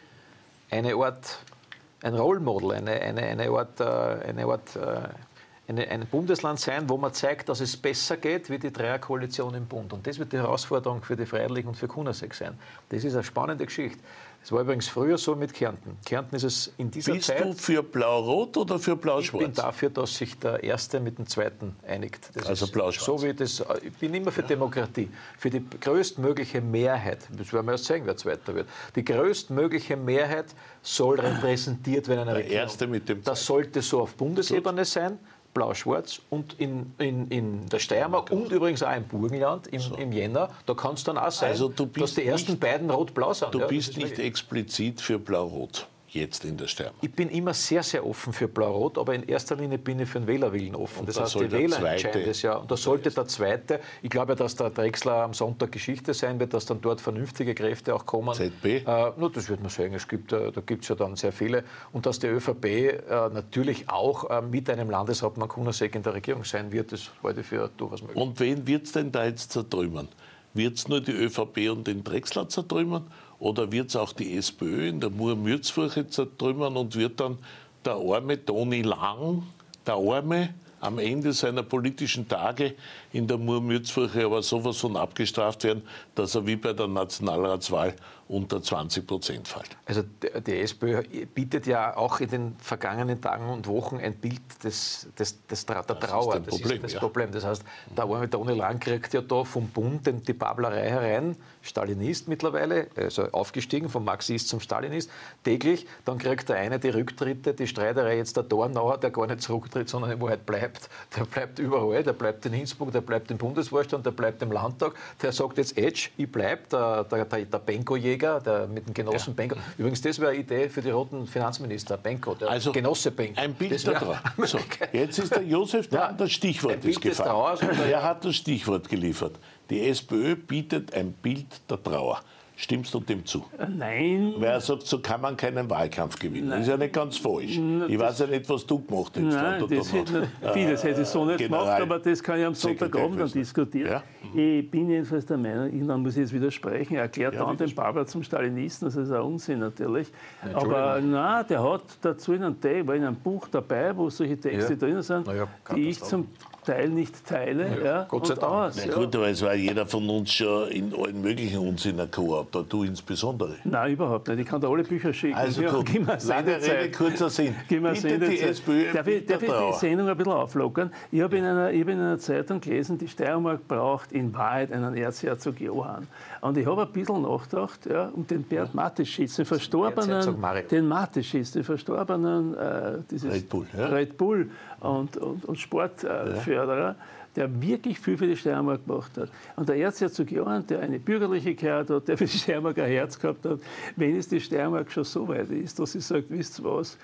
eine Art, ein Role Model, eine, eine, eine Art, eine Art eine, ein Bundesland sein, wo man zeigt, dass es besser geht wie die Dreierkoalition im Bund. Und das wird die Herausforderung für die Freiheitlichen und für Kunasek sein. Das ist eine spannende Geschichte. Es war übrigens früher so mit Kärnten. Kärnten ist es in dieser Bist Zeit... du für Blau-Rot oder für Blau-Schwarz? Ich bin dafür, dass sich der Erste mit dem Zweiten einigt. Das also Blau-Schwarz. So wie das, ich bin immer für Demokratie, für die größtmögliche Mehrheit. Das werden wir erst sehen, wer Zweiter wird. Die größtmögliche Mehrheit soll repräsentiert werden in einer Der Regierung. Erste mit dem Das sollte so auf Bundesebene sein. Blau-Schwarz und in, in, in der Steiermark und übrigens auch im Burgenland im, so. im Jänner, da kann es dann auch sein, also du bist dass die ersten nicht, beiden rot-blau sind. Du ja, bist nicht explizit für Blau-Rot jetzt in der Steiermark. Ich bin immer sehr, sehr offen für Blau-Rot, aber in erster Linie bin ich für den Wählerwillen offen. Und das da heißt, soll die Wähler Zweite entscheiden das ja. Und da sollte der Zweite, ich glaube, dass der Drechsler am Sonntag Geschichte sein wird, dass dann dort vernünftige Kräfte auch kommen. Z B? Äh, no, das wird man sagen. Es gibt, äh, da gibt es ja dann sehr viele. Und dass die ÖVP äh, natürlich auch äh, mit einem Landeshauptmann Kunasek in der Regierung sein wird, das halte ich für durchaus möglich. Und wen wird es denn da jetzt zertrümmern? Wird es nur die ÖVP und den Drechsler zertrümmern? Oder wird es auch die SPÖ in der Mur-Mürzfurche zertrümmern und wird dann der arme Toni Lang, der arme, am Ende seiner politischen Tage in der Mur-Mürzfurche aber sowas von abgestraft werden, dass er wie bei der Nationalratswahl unter zwanzig Prozent fällt? Also die SPÖ bietet ja auch in den vergangenen Tagen und Wochen ein Bild des, des, des, der Trauer. Das ist, Problem, das, ist das ja. Problem. Das heißt, der arme Toni Lang kriegt ja da vom Bund die Bablerei herein, Stalinist mittlerweile, also aufgestiegen vom Marxist zum Stalinist, täglich. Dann kriegt der eine die Rücktritte, die Streiterei jetzt der Dornauer, der gar nicht zurücktritt, sondern in Wahrheit bleibt. Der bleibt überall, der bleibt in Innsbruck, der bleibt im Bundesvorstand, der bleibt im Landtag. Der sagt jetzt, Edge, ich bleib, der, der, der, der Benko-Jäger, der mit dem Genossen ja. Benko. Übrigens, das wäre eine Idee für die roten Finanzminister, Benko, der also Genosse Benko. Ein Bild der Trauer. So, jetzt ist der Josef da, ja, das Stichwort ist gefallen. Er hat das Stichwort geliefert. Die SPÖ bietet ein Bild der Trauer. Stimmst du dem zu? Nein. Weil er sagt, so kann man keinen Wahlkampf gewinnen. Nein. Das ist ja nicht ganz falsch. Nein, ich weiß ja nicht, was du gemacht hättest. Nein, das hätte, vieles hätte ich so nicht General gemacht, aber das kann ich am Sonntagabend dann diskutieren. Ja? Ich bin jedenfalls der Meinung, irgendwann muss ich jetzt widersprechen, er erklärt ja, dann den Babler zum Stalinisten, das ist ein Unsinn natürlich. Aber nein, der hat dazu in einem, Text, war in einem Buch dabei, wo solche Texte ja. drin sind, ja, die ich zum Teil nicht teile. Ja, ja, Gott sei Dank. Aus, Na gut, ja. aber es war jeder von uns schon in allen möglichen Unsinn erkocht, du insbesondere. Nein, überhaupt nicht. Ich kann da alle Bücher schicken. Also ja, gut, lange Rede, kurzer Sinn. Bitte die SPÖ, darf ich, darf ich die Sendung ein bisschen auflockern? Ich habe in, einer, ich hab in einer Zeitung gelesen, die Steiermark braucht in Wahrheit einen Erzherzog Johann. Und ich habe ein bisschen nachgedacht, ja, um den Bert Mateschitz, den verstorbenen, den Mateschitz, den verstorbenen äh, dieses Red Bull, ja. Red Bull und, und, und Sportförderer, äh, der wirklich viel für die Steiermark gemacht hat. Und der Erzherzog Johann, der eine bürgerliche Karriere hat, der für die Steiermark ein Herz gehabt hat, wenn es die Steiermark schon so weit ist, dass sie sagt, wisst ihr was,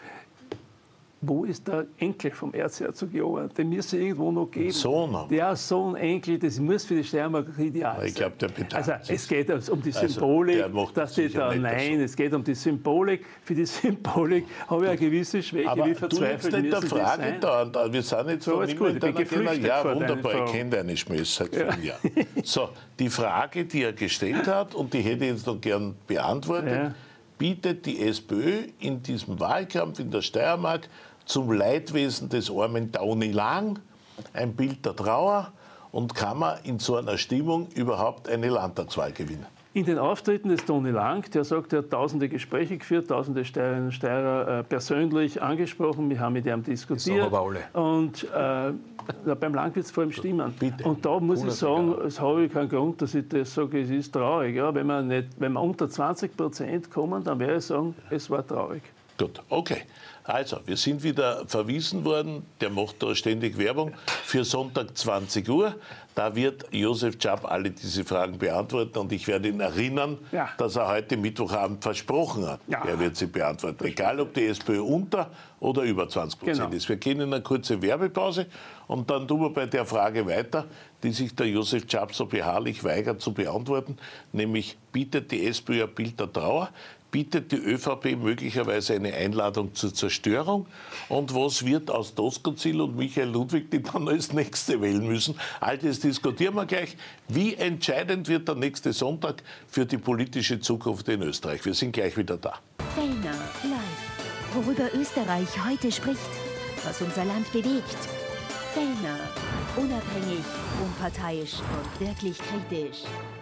wo ist der Enkel vom Erzherzog Johann? Den müsste es irgendwo noch geben. Sohn. Der Sohn, Enkel, das muss für die Steiermark ideal sein. Ich glaube, der bedankt Also es geht um die Symbolik, also, dass die da, nein, so. Es geht um die Symbolik. Für die Symbolik habe ich eine gewisse Schwäche, aber wie verzweifelt du nicht der Frage da, da, wir sind jetzt so, von gut, ich bin geflüchtet. Ja, wunderbar, ich kenne deine Schmähs seit ja. vielen Jahren. So, die Frage, die er gestellt hat, und die hätte ich jetzt noch gern beantwortet, ja. bietet die SPÖ in diesem Wahlkampf in der Steiermark zum Leidwesen des armen Toni Lang ein Bild der Trauer, und kann man in so einer Stimmung überhaupt eine Landtagswahl gewinnen? In den Auftritten des Toni Lang, der sagt, er hat tausende Gespräche geführt, tausende Steirerinnen und Steirer äh, persönlich angesprochen, wir haben mit ihm diskutiert. Aber alle. Und äh, beim Lang wird es vor allem stimmen. Bitte. Und da muss ich sagen, es habe ich keinen Grund, dass ich das sage, es ist traurig. Ja? Wenn, wir nicht, wenn wir unter zwanzig Prozent kommen, dann werde ich sagen, es war traurig. Gut, okay. Also, wir sind wieder verwiesen worden. Der macht da ständig Werbung für Sonntag zwanzig Uhr. Da wird Josef Czap alle diese Fragen beantworten und ich werde ihn erinnern, ja. dass er heute Mittwochabend versprochen hat. Ja. Er wird sie beantworten, egal ob die SPÖ unter oder über zwanzig Prozent genau. ist. Wir gehen in eine kurze Werbepause und dann tun wir bei der Frage weiter, die sich der Josef Czap so beharrlich weigert zu beantworten, nämlich bietet die SPÖ ein Bild der Trauer? Bietet die ÖVP möglicherweise eine Einladung zur Zerstörung? Und was wird aus Doskozil und Michael Ludwig, die dann als Nächste wählen müssen? All das diskutieren wir gleich. Wie entscheidend wird der nächste Sonntag für die politische Zukunft in Österreich? Wir sind gleich wieder da. Fellner live. Worüber Österreich heute spricht, was unser Land bewegt. Fellner. Unabhängig, unparteiisch und wirklich kritisch.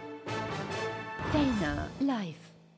Fellner live.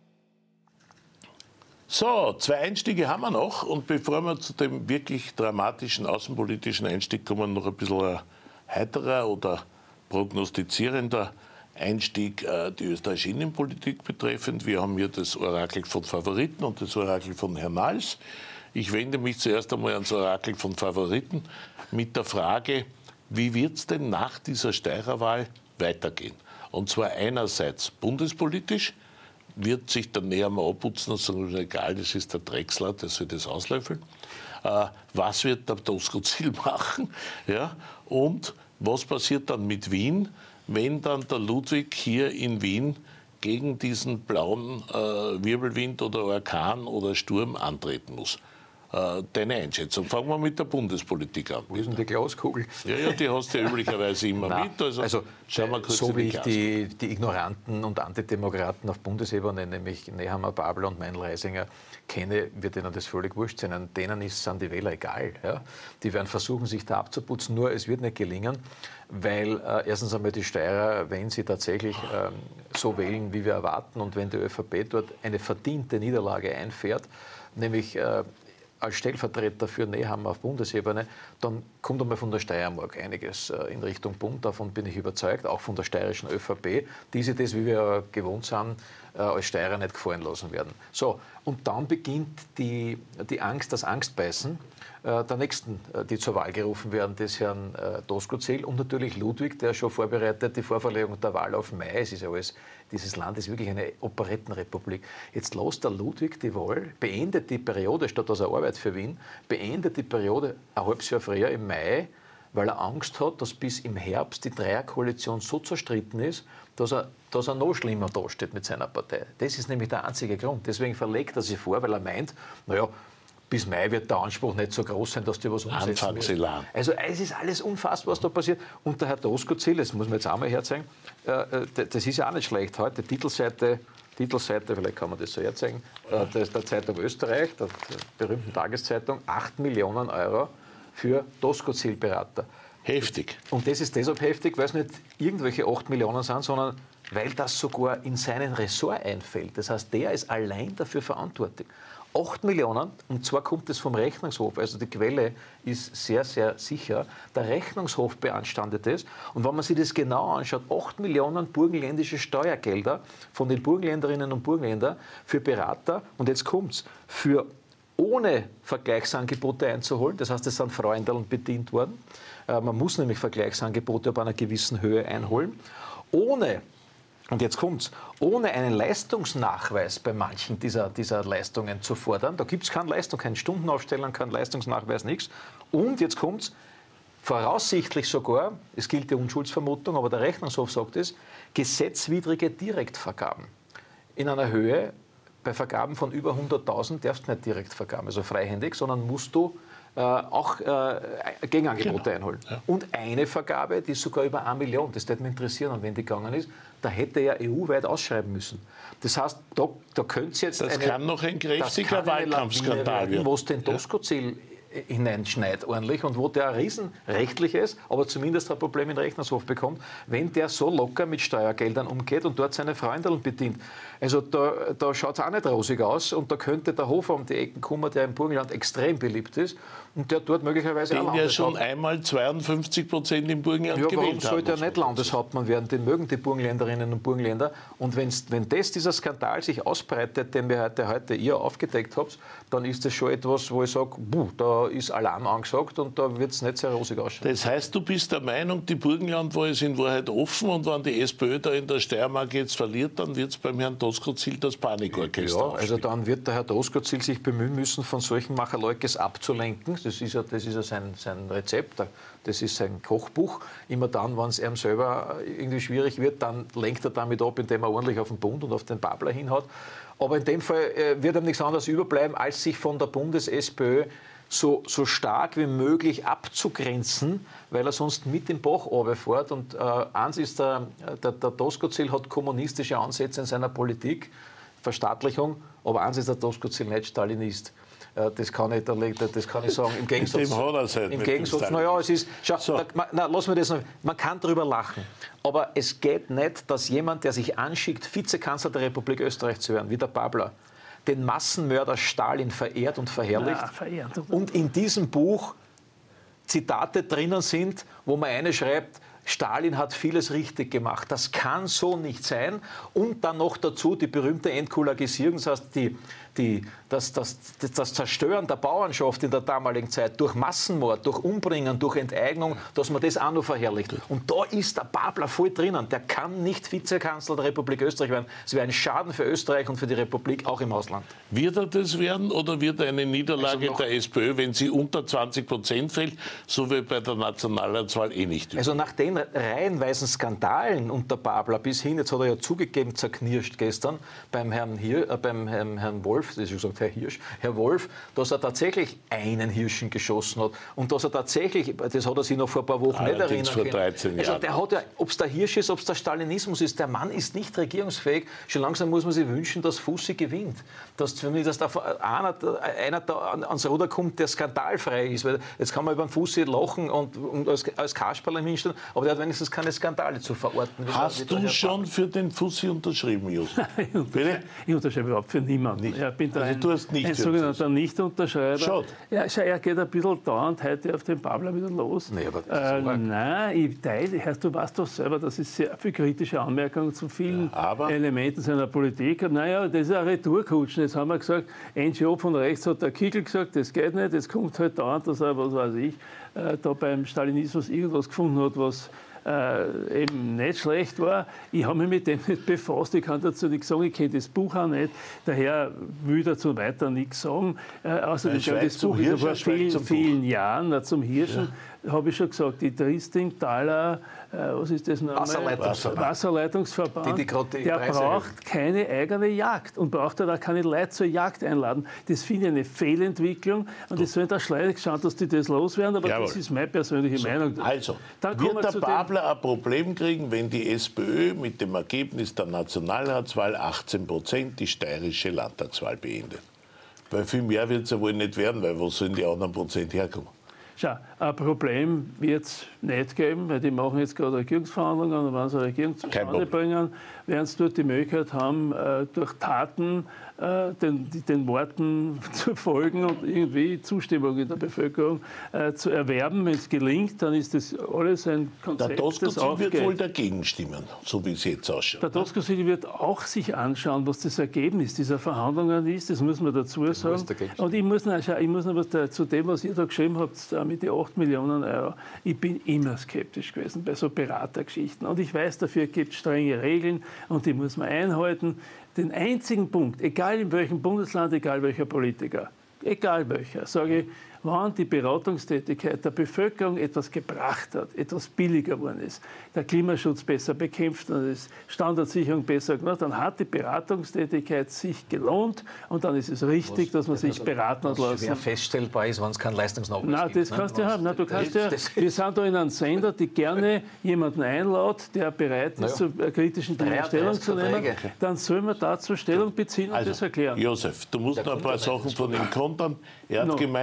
So, zwei Einstiege haben wir noch und bevor wir zu dem wirklich dramatischen außenpolitischen Einstieg kommen, noch ein bisschen ein heiterer oder prognostizierender Einstieg äh, die österreichische Innenpolitik betreffend. Wir haben hier das Orakel von Favoriten und das Orakel von Herrn Nahles. Ich wende mich zuerst einmal ans Orakel von Favoriten mit der Frage, wie wird es denn nach dieser Steirerwahl weitergehen? Und zwar einerseits bundespolitisch, wird sich der näher mal abputzen und sagen, egal, das ist der Drechsler, der soll das auslöffeln. Äh, was wird der Doskozil machen? Ja? Und was passiert dann mit Wien, wenn dann der Ludwig hier in Wien gegen diesen blauen äh, Wirbelwind oder Orkan oder Sturm antreten muss? Äh, deine Einschätzung. Fangen wir mit der Bundespolitik an. Wo ist denn die Glaskugel? Ja, ja, die hast du ja üblicherweise immer Nein, mit. Also, also schauen wir kurz so in wie die ich die, die Ignoranten und Antidemokraten auf Bundesebene, nämlich Nehammer, Babler und Meindl-Reisinger, kenne, wird ihnen das völlig wurscht sein. Und denen ist, sind die Wähler egal. Ja? Die werden versuchen, sich da abzuputzen, nur es wird nicht gelingen, weil äh, erstens einmal die Steirer, wenn sie tatsächlich ähm, so wählen, wie wir erwarten, und wenn die ÖVP dort eine verdiente Niederlage einfährt, nämlich äh, als Stellvertreter für Nehammer auf Bundesebene, dann kommt einmal von der Steiermark einiges in Richtung Bund. Davon bin ich überzeugt, auch von der steirischen ÖVP, die sich das, wie wir gewohnt sind, als Steirer nicht gefallen lassen werden. So, und dann beginnt die, die Angst, das Angstbeißen der Nächsten, die zur Wahl gerufen werden, des Herrn Doskozil und natürlich Ludwig, der schon vorbereitet, die Vorverlegung der Wahl auf Mai. Es ist ja alles, dieses Land ist wirklich eine Operettenrepublik. Jetzt lässt der Ludwig die Wahl, beendet die Periode, statt dass er arbeitet für Wien, beendet die Periode ein halbes Jahr früher im Mai, weil er Angst hat, dass bis im Herbst die Dreierkoalition so zerstritten ist, dass er, dass er noch schlimmer dasteht mit seiner Partei. Das ist nämlich der einzige Grund. Deswegen verlegt er sich vor, weil er meint, naja, bis Mai wird der Anspruch nicht so groß sein, dass die was umsetzen müssen. Also es ist alles unfassbar, was da passiert. Und der Herr Doskozil, das muss man jetzt einmal herzeigen, äh, das ist ja auch nicht schlecht heute, Titelseite, Titelseite, vielleicht kann man das so herzeigen, äh, der Zeitung Österreich, der, der berühmten Tageszeitung, acht Millionen Euro für Doskozil-Berater. Heftig. Und das ist deshalb heftig, weil es nicht irgendwelche acht Millionen sind, sondern weil das sogar in seinen Ressort einfällt. Das heißt, der ist allein dafür verantwortlich. acht Millionen, und zwar kommt es vom Rechnungshof, also die Quelle ist sehr, sehr sicher. Der Rechnungshof beanstandet es. Und wenn man sich das genau anschaut, acht Millionen burgenländische Steuergelder von den Burgenländerinnen und Burgenländern für Berater, und jetzt kommt's, für ohne Vergleichsangebote einzuholen. Das heißt, es sind Freundeln bedient worden. Man muss nämlich Vergleichsangebote ab einer gewissen Höhe einholen. Ohne, und jetzt kommt's, ohne einen Leistungsnachweis bei manchen dieser, dieser Leistungen zu fordern. Da gibt es keine Leistung, keine Stundenaufstellung, keinen Leistungsnachweis, nichts. Und jetzt kommt's, voraussichtlich sogar, es gilt die Unschuldsvermutung, aber der Rechnungshof sagt es, gesetzwidrige Direktvergaben in einer Höhe, bei Vergaben von über hunderttausend darfst du nicht direkt vergaben, also freihändig, sondern musst du äh, auch äh, Gegenangebote genau. einholen. Ja. Und eine Vergabe, die ist sogar über eine Million, das würde mich interessieren, und wenn die gegangen ist, da hätte er E U-weit ausschreiben müssen. Das heißt, da, da könnte es jetzt Das eine, kann noch ein kräftiger Wahlkampfskandal werden. Was den Doskozil hineinschneit ordentlich und wo der ein riesenrechtliches, aber zumindest ein Problem in den Rechnungshof bekommt, wenn der so locker mit Steuergeldern umgeht und dort seine Freundinnen bedient. Also da, da schaut es auch nicht rosig aus und da könnte der Hofer um die Ecken kommen, der im Burgenland extrem beliebt ist und der dort möglicherweise den auch ja schon einmal zweiundfünfzig Prozent im Burgenland ja, gewählt warum sollte er haben, nicht Landeshauptmann werden? Den mögen die Burgenländerinnen und Burgenländer. Und wenn's, wenn das, dieser Skandal sich ausbreitet, den wir heute, heute ihr aufgedeckt habt, dann ist das schon etwas, wo ich sage, da ist Alarm angesagt und da wird es nicht sehr rosig ausschauen. Das heißt, du bist der Meinung, die Burgenlandwahl ist in Wahrheit offen und wenn die SPÖ da in der Steiermark jetzt verliert, dann wird es beim Herrn Doskozil das Panikorchester Ja, aufspielen. also dann wird der Herr Doskozil sich bemühen müssen, von solchen Macherleukes abzulenken. Das ist ja, das ist ja sein, sein Rezept, das ist sein Kochbuch. Immer dann, wenn es ihm selber irgendwie schwierig wird, dann lenkt er damit ab, indem er ordentlich auf den Bund und auf den Babler hinhaut. Aber in dem Fall äh, wird ihm nichts anderes überbleiben, als sich von der Bundes-SPÖ so, so stark wie möglich abzugrenzen, weil er sonst mit dem Bach runterfährt. Und äh, eins ist, der, der, der Doskozil hat kommunistische Ansätze in seiner Politik, Verstaatlichung, aber eins ist, der Doskozil nicht Stalinist. Das kann ich, das kann ich sagen. Im Gegensatz, halt im Gegensatz naja, es ist, schau, so. da, na, lass mir das noch, man kann darüber lachen, aber es geht nicht, dass jemand, der sich anschickt, Vizekanzler der Republik Österreich zu werden, wie der Babler, den Massenmörder Stalin verehrt und verherrlicht. Ja, verehrt. Und in diesem Buch Zitate drinnen sind, wo man eine schreibt, Stalin hat vieles richtig gemacht. Das kann so nicht sein. Und dann noch dazu die berühmte Entkulagisierung, das heißt die, die, das, das, das Zerstören der Bauernschaft in der damaligen Zeit durch Massenmord, durch Umbringen, durch Enteignung, dass man das auch noch verherrlicht. Und da ist der Babler voll drinnen. Der kann nicht Vizekanzler der Republik Österreich werden. Es wäre ein Schaden für Österreich und für die Republik, auch im Ausland. Wird er das werden oder wird eine Niederlage also der SPÖ, wenn sie unter zwanzig Prozent fällt, so wie bei der Nationalratswahl eh nicht? Also nach den reihenweisen Skandalen unter Babler bis hin, jetzt hat er ja zugegeben, zerknirscht gestern beim Herrn, Hir, äh, beim Herrn, Herrn Wolf, das ist gesagt Herr Hirsch, Herr Wolf, dass er tatsächlich einen Hirschen geschossen hat und dass er tatsächlich, das hat er sich noch vor ein paar Wochen Allerdings nicht erinnern vor dreizehn also Jahren. Der hat ja, ob es der Hirsch ist, ob es der Stalinismus ist, der Mann ist nicht regierungsfähig. Schon langsam muss man sich wünschen, dass Fussi gewinnt. Dass zumindest einer, einer da ans Ruder kommt, der skandalfrei ist. Weil jetzt kann man über den Fussi lachen und, und als, als Kasperl im Hinstellen, aber der hat wenigstens keine Skandale zu verorten. Hast du schon für den Fussi unterschrieben, Josef? Bitte? Ich unterschreibe überhaupt für niemanden. Nicht. Ja, bin da also ein, du hast nicht ein sogenannter Nicht-Unterschreiber. Schade. Ja, schau, er geht ein bisschen dauernd heute auf den Babler wieder los. Nee, aber das ist äh, nein, ich teile, heißt, du weißt doch selber, dass ich sehr viel kritische Anmerkungen zu vielen ja, Elementen seiner Politik habe. Naja, das ist eine Retourkutschen. Jetzt haben wir gesagt, N G O von rechts hat der Kickl gesagt, das geht nicht. Jetzt kommt halt dauernd, dass er, was weiß ich, äh, da beim Stalinismus irgendwas gefunden hat, was Äh, eben nicht schlecht war. Ich habe mich mit dem nicht befasst, ich kann dazu nichts sagen, ich kenne das Buch auch nicht, daher will dazu weiter nichts sagen. Äh, außerdem, das Buch ist ja vor vielen, vielen Jahren, na, zum Hirschen, ja. habe ich schon gesagt, die Triesting-Taler, äh, was ist das nochmal? Wasserleitungsverband. Wasserleitungsverband, die, die die der Preise braucht erhöhen. keine eigene Jagd und braucht halt auch keine Leute zur Jagd einladen. Das finde ich eine Fehlentwicklung und es soll da schleidig schauen, dass die das loswerden, aber Jawohl. das ist meine persönliche so, Meinung. Also, Dann wird der Babler ein Problem kriegen, wenn die SPÖ mit dem Ergebnis der Nationalratswahl achtzehn Prozent die steirische Landtagswahl beendet? Weil viel mehr wird es ja wohl nicht werden, weil wo sollen die anderen Prozent herkommen? Schau, ein Problem wird es nicht geben, weil die machen jetzt gerade Regierungsverhandlungen und wenn sie eine Regierung zustande bringen, werden sie dort die Möglichkeit haben, durch Taten den, den Worten zu folgen und irgendwie Zustimmung in der Bevölkerung zu erwerben. Wenn es gelingt, dann ist das alles ein Konzept, der Doskozil das aufgeht. wird wohl dagegen stimmen, so wie es jetzt ausschaut. Der Doskozil wird auch sich anschauen, was das Ergebnis dieser Verhandlungen ist, das muss man dazu sagen. Und ich muss noch, ich muss noch was da, zu dem, was ihr da geschrieben habt, mit den acht Millionen Euro. Ich bin immer skeptisch gewesen bei so Beratergeschichten. Und ich weiß, dafür gibt es strenge Regeln und die muss man einhalten. Den einzigen Punkt, egal in welchem Bundesland, egal welcher Politiker, egal welcher, sage ich, wann die Beratungstätigkeit der Bevölkerung etwas gebracht hat, etwas billiger geworden ist, der Klimaschutz besser bekämpft und die Standardsicherung besser gemacht, dann hat die Beratungstätigkeit sich gelohnt und dann ist es richtig, was, dass man sich beraten hat lassen. Schwer feststellbar ist, wenn es keinen Leistungsnachweis Nein, gibt. das kannst du haben. Nein, du kannst ja, wir sind da in einem Sender, die gerne jemanden einlädt, der bereit ist, naja. zu kritischen Dingen Stellung zu nehmen. Dann soll man dazu Stellung beziehen und also, das erklären. Josef, du musst da noch ein paar Sachen von ihm kontern. Er hat no. gemeint, der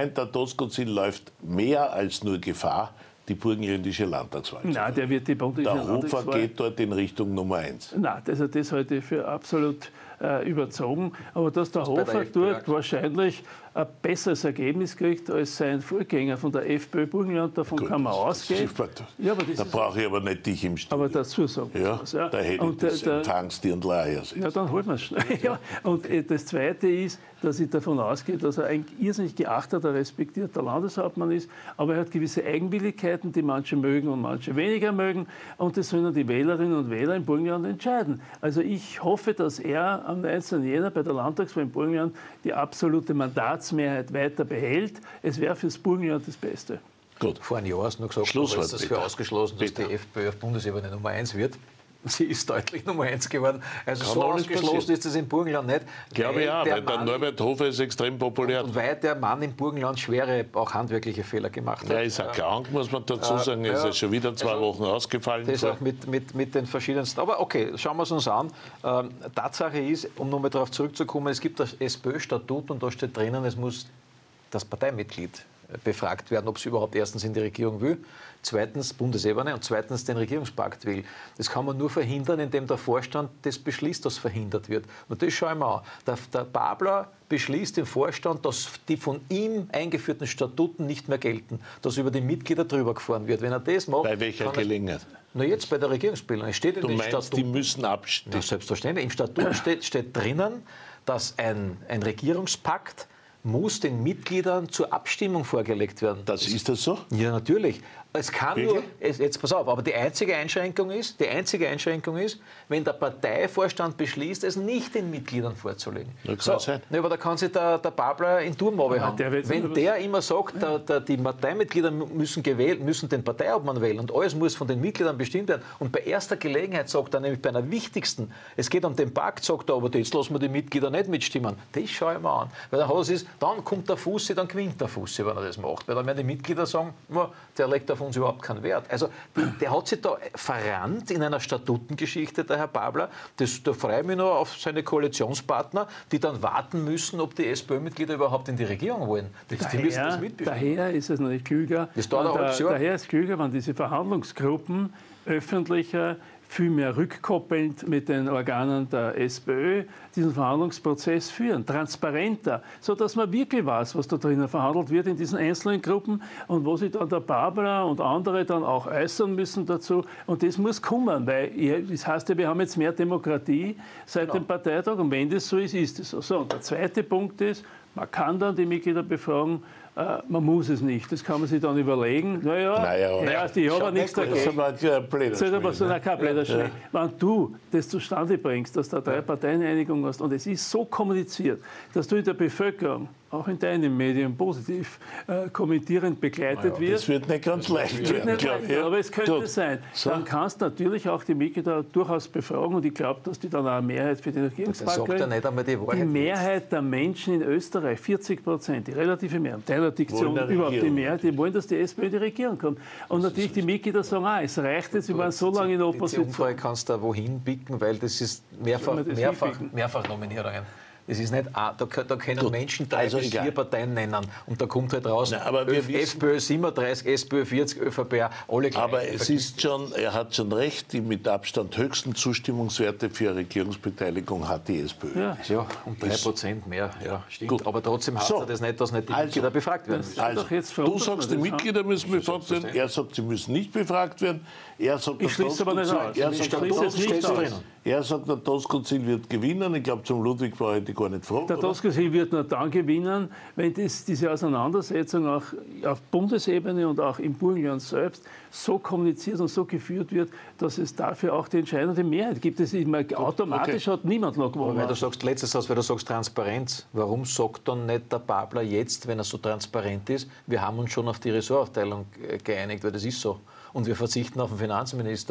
Doskozil läuft mehr als nur Gefahr, die burgenländische Landtagswahl. Nein, der wird die burgenländische Der Hofer Landtagswahl... geht dort in Richtung Nummer eins. Nein, also das halte ich für absolut äh, überzogen. Aber dass der Was bei der Hofer FPÖ dort wahrscheinlich ein besseres Ergebnis kriegt als sein Vorgänger von der FPÖ Burgenland, davon Gut, kann man das ausgehen. ist super. Ja, aber das Da ist- brauche ich aber nicht dich im Studio. Aber dazu sagen wir ja, was. Ja. da hätte Und ich das der- der- Empfangsdirndl auch hersetzen. Ja, dann holen wir es schnell. Ja. Und äh, das Zweite ist, dass ich davon ausgehe, dass er ein irrsinnig geachteter, respektierter Landeshauptmann ist, aber er hat gewisse Eigenwilligkeiten, die manche mögen und manche weniger mögen. Und das sollen dann die Wählerinnen und Wähler im Burgenland entscheiden. Also ich hoffe, dass er am neunzehnten Jänner bei der Landtagswahl im Burgenland die absolute Mandatsmehrheit weiter behält. Es wäre fürs Burgenland das Beste. Gut. Vor einem Jahr hast du noch gesagt, du Schlusswort, hältst das für bitte. ausgeschlossen, dass Bitte. die FPÖ auf Bundesebene Nummer eins wird. Sie ist deutlich Nummer eins geworden. Also Kann so alles ausgeschlossen passieren. ist das im Burgenland nicht. Glaube ich auch, weil der Mann- Norbert Hofer ist extrem populär. Und weil der Mann im Burgenland schwere, auch handwerkliche Fehler gemacht hat. Er ist auch krank, muss man dazu Äh, sagen. Er ist ja. ja schon wieder zwei Also, Wochen ausgefallen. Das ist auch mit, mit, mit den verschiedensten. Aber okay, schauen wir es uns an. Ähm, Tatsache ist, um nochmal darauf zurückzukommen, es gibt das SPÖ-Statut und da steht drinnen, es muss das Parteimitglied befragt werden, ob es überhaupt erstens in die Regierung will, zweitens Bundesebene und zweitens den Regierungspakt will. Das kann man nur verhindern, indem der Vorstand das beschließt, dass verhindert wird. Und das schauen wir an. Der, der Babler beschließt im Vorstand, dass die von ihm eingeführten Statuten nicht mehr gelten, dass über die Mitglieder drüber gefahren wird. Wenn er das macht... Bei welcher kann er- Gelegenheit? Na jetzt bei der Regierungsbildung. Es steht in Du den meinst, Statuten. die müssen abstimmen? Na, selbstverständlich. Im Statut steht, steht drinnen, dass ein, ein Regierungspakt muss den Mitgliedern zur Abstimmung vorgelegt werden. Das ist das so? Ja, natürlich. Es kann Wirklich? nur, es, jetzt pass auf, aber die einzige Einschränkung ist, die einzige Einschränkung ist, wenn der Parteivorstand beschließt, es nicht den Mitgliedern vorzulegen. Ja, kann sein. Ja, aber da kann sich der, der Babler in Turmhaube haben. der wird- Wenn der immer sagt, der, der, die Parteimitglieder müssen, gewählt, müssen den Parteiobmann wählen und alles muss von den Mitgliedern bestimmt werden und bei erster Gelegenheit sagt er, nämlich bei einer wichtigsten, es geht um den Pakt, sagt er, aber jetzt lassen wir die Mitglieder nicht mitstimmen. Das schaue ich mir an. Weil der Haus ist, dann kommt der Fussi, dann gewinnt der Fussi, wenn er das macht. Weil dann werden die Mitglieder sagen, "Na, der legt auf uns überhaupt keinen Wert." Also die, der hat sich da verrannt in einer Statutengeschichte, der Herr Babler. Das, da freue ich mich noch auf seine Koalitionspartner, die dann warten müssen, ob die SPÖ-Mitglieder überhaupt in die Regierung wollen. Das, die müssen das Daher, mitbestimmen. daher ist es natürlich klüger, Das dauert ein wenn halbes der, Jahr. daher ist es klüger, wenn diese Verhandlungsgruppen öffentlicher, viel mehr rückkoppelnd mit den Organen der SPÖ diesen Verhandlungsprozess führen, transparenter, sodass man wirklich weiß, was da drinnen verhandelt wird in diesen einzelnen Gruppen und wo sich dann der Babler und andere dann auch äußern müssen dazu. Und das muss kommen, weil ihr- das heißt ja, wir haben jetzt mehr Demokratie seit dem Parteitag und wenn das so ist, ist es so. So, und der zweite Punkt ist, man kann dann die Mitglieder befragen, äh, man muss es nicht. Das kann man sich dann überlegen. Naja, Naja, ja, ich habe nichts Das ist dagegen. aber ein Plädoyer. Das ist aber so ein kein Blätterschmäh. Wenn du das zustande bringst, dass du eine Drei-Parteien-Einigung hast und es ist so kommuniziert, dass du in der Bevölkerung, auch in deinen Medien, positiv äh, kommentierend begleitet wirst, Das wird nicht ganz leicht wird werden, nicht glaube leicht, ich. aber es könnte Gut. sein. So. Dann kannst du natürlich auch die Mitglieder durchaus befragen und ich glaube, dass die dann auch eine Mehrheit für den Das Regierungspakt sagt er kriegen. nicht einmal die Wahrheit. Die Mehrheit der Menschen in Österreich, vierzig Prozent, die relative Mehrheit, deiner Diktion Wollen eine überhaupt die Regierung. Mehrheit, die wollen, dass die SPÖ in die Regierung kommt. Und natürlich die Mitglieder sagen, ah, es reicht jetzt, wir waren so lange in der Die Opposition. Umfrage kannst du da wohin bicken, weil das ist mehrfach, Soll man das mehrfach, hinbicken? mehrfach Nominierungen. Das ist nicht, ah, da, kö- da können Gut, Menschen drei also bis egal. vier Parteien nennen und da kommt halt raus, Na, aber wir Ö- wissen- FPÖ siebenunddreißig, SPÖ vierzig, ÖVP auch, alle gleich. Aber es ist schon, er hat schon recht, die mit Abstand höchsten Zustimmungswerte für eine Regierungsbeteiligung hat die SPÖ. Ja. Ja, um drei Prozent mehr, ja, stimmt. Gut. Aber trotzdem heißt So. ja das nicht, dass nicht die Also, Mitglieder befragt werden. das- Also, doch jetzt froh, du dass sagst, wir die das Mitglieder müssen befragt werden. Er sagt, sie müssen nicht befragt werden. Er sagt, Ich schließe aber nicht aus. Er Ich sagt, schließe der es nicht Doskozil- aus. Er sagt, der Doskozil wird gewinnen. Ich glaube, zum Ludwig brauche ich dich gar nicht fragen. Der oder? Doskozil wird nur dann gewinnen, wenn das, diese Auseinandersetzung auch auf Bundesebene und auch im Burgenland selbst so kommuniziert und so geführt wird, dass es dafür auch die entscheidende Mehrheit gibt. Das ist immer, automatisch hat niemand noch Aber weil gewonnen. du sagst, letztes Satz, weil du sagst Transparenz, warum sagt dann nicht der Babler jetzt, wenn er so transparent ist, wir haben uns schon auf die Ressortaufteilung äh, geeinigt, weil das ist so. Und wir verzichten auf den Finanzminister.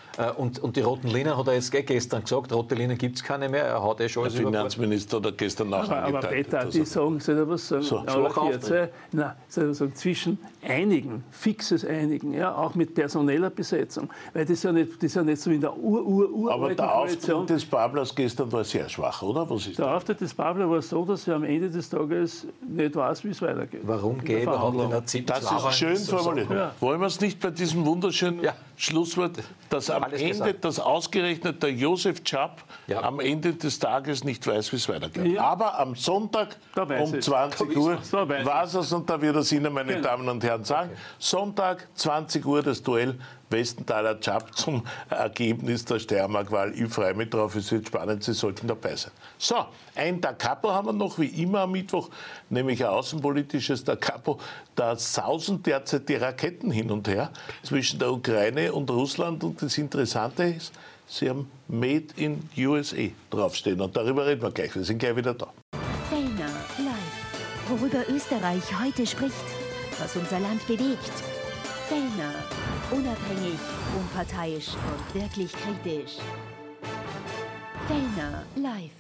Und, und die roten Linien hat er jetzt gestern gesagt, rote Linien gibt es keine mehr, er hat eh schon alles Der Finanzminister hat er gestern nachher Aber, aber Peter, die sagen, soll ich was sagen? So, aber jetzt, äh, nein, soll ich sagen, zwischen einigen, fixes Einigen, ja, auch mit personeller Besetzung, weil das ist ja nicht, das ist ja nicht so in der ur ur ur Aber der Auftritt des Babler gestern war sehr schwach, oder? Was ist der das? Auftritt des Babler war so, dass er am Ende des Tages nicht weiß, wie es weitergeht. Warum geht überhaupt in der Zeit? Das ist schön formuliert. Ja. Wollen wir es nicht bei diesem wunderschönen Ja. Schlusswort, dass am Alles Ende, gesagt. dass ausgerechnet der Josef Czap Ja. am Ende des Tages nicht weiß, wie es weitergeht. Ja. Aber am Sonntag Da weiß um es. zwanzig Da Uhr weiß es. Da weiß war es und da wird es Ihnen, meine Genau. Damen und Herren, sagen. Sonntag, zwanzig Uhr, das Duell Westenthaler Czap zum Ergebnis der Steiermark-Wahl. Ich freue mich drauf, es wird spannend, Sie sollten dabei sein. So, ein Da Capo haben wir noch, wie immer am Mittwoch, nämlich ein außenpolitisches Da Capo. Da sausen derzeit die Raketen hin und her zwischen der Ukraine und Russland und das Interessante ist, sie haben Made in U S A draufstehen und darüber reden wir gleich, wir sind gleich wieder da. Fellner live. Worüber Österreich heute spricht, was unser Land bewegt. Fellner. Unabhängig, unparteiisch und wirklich kritisch. Fellner live.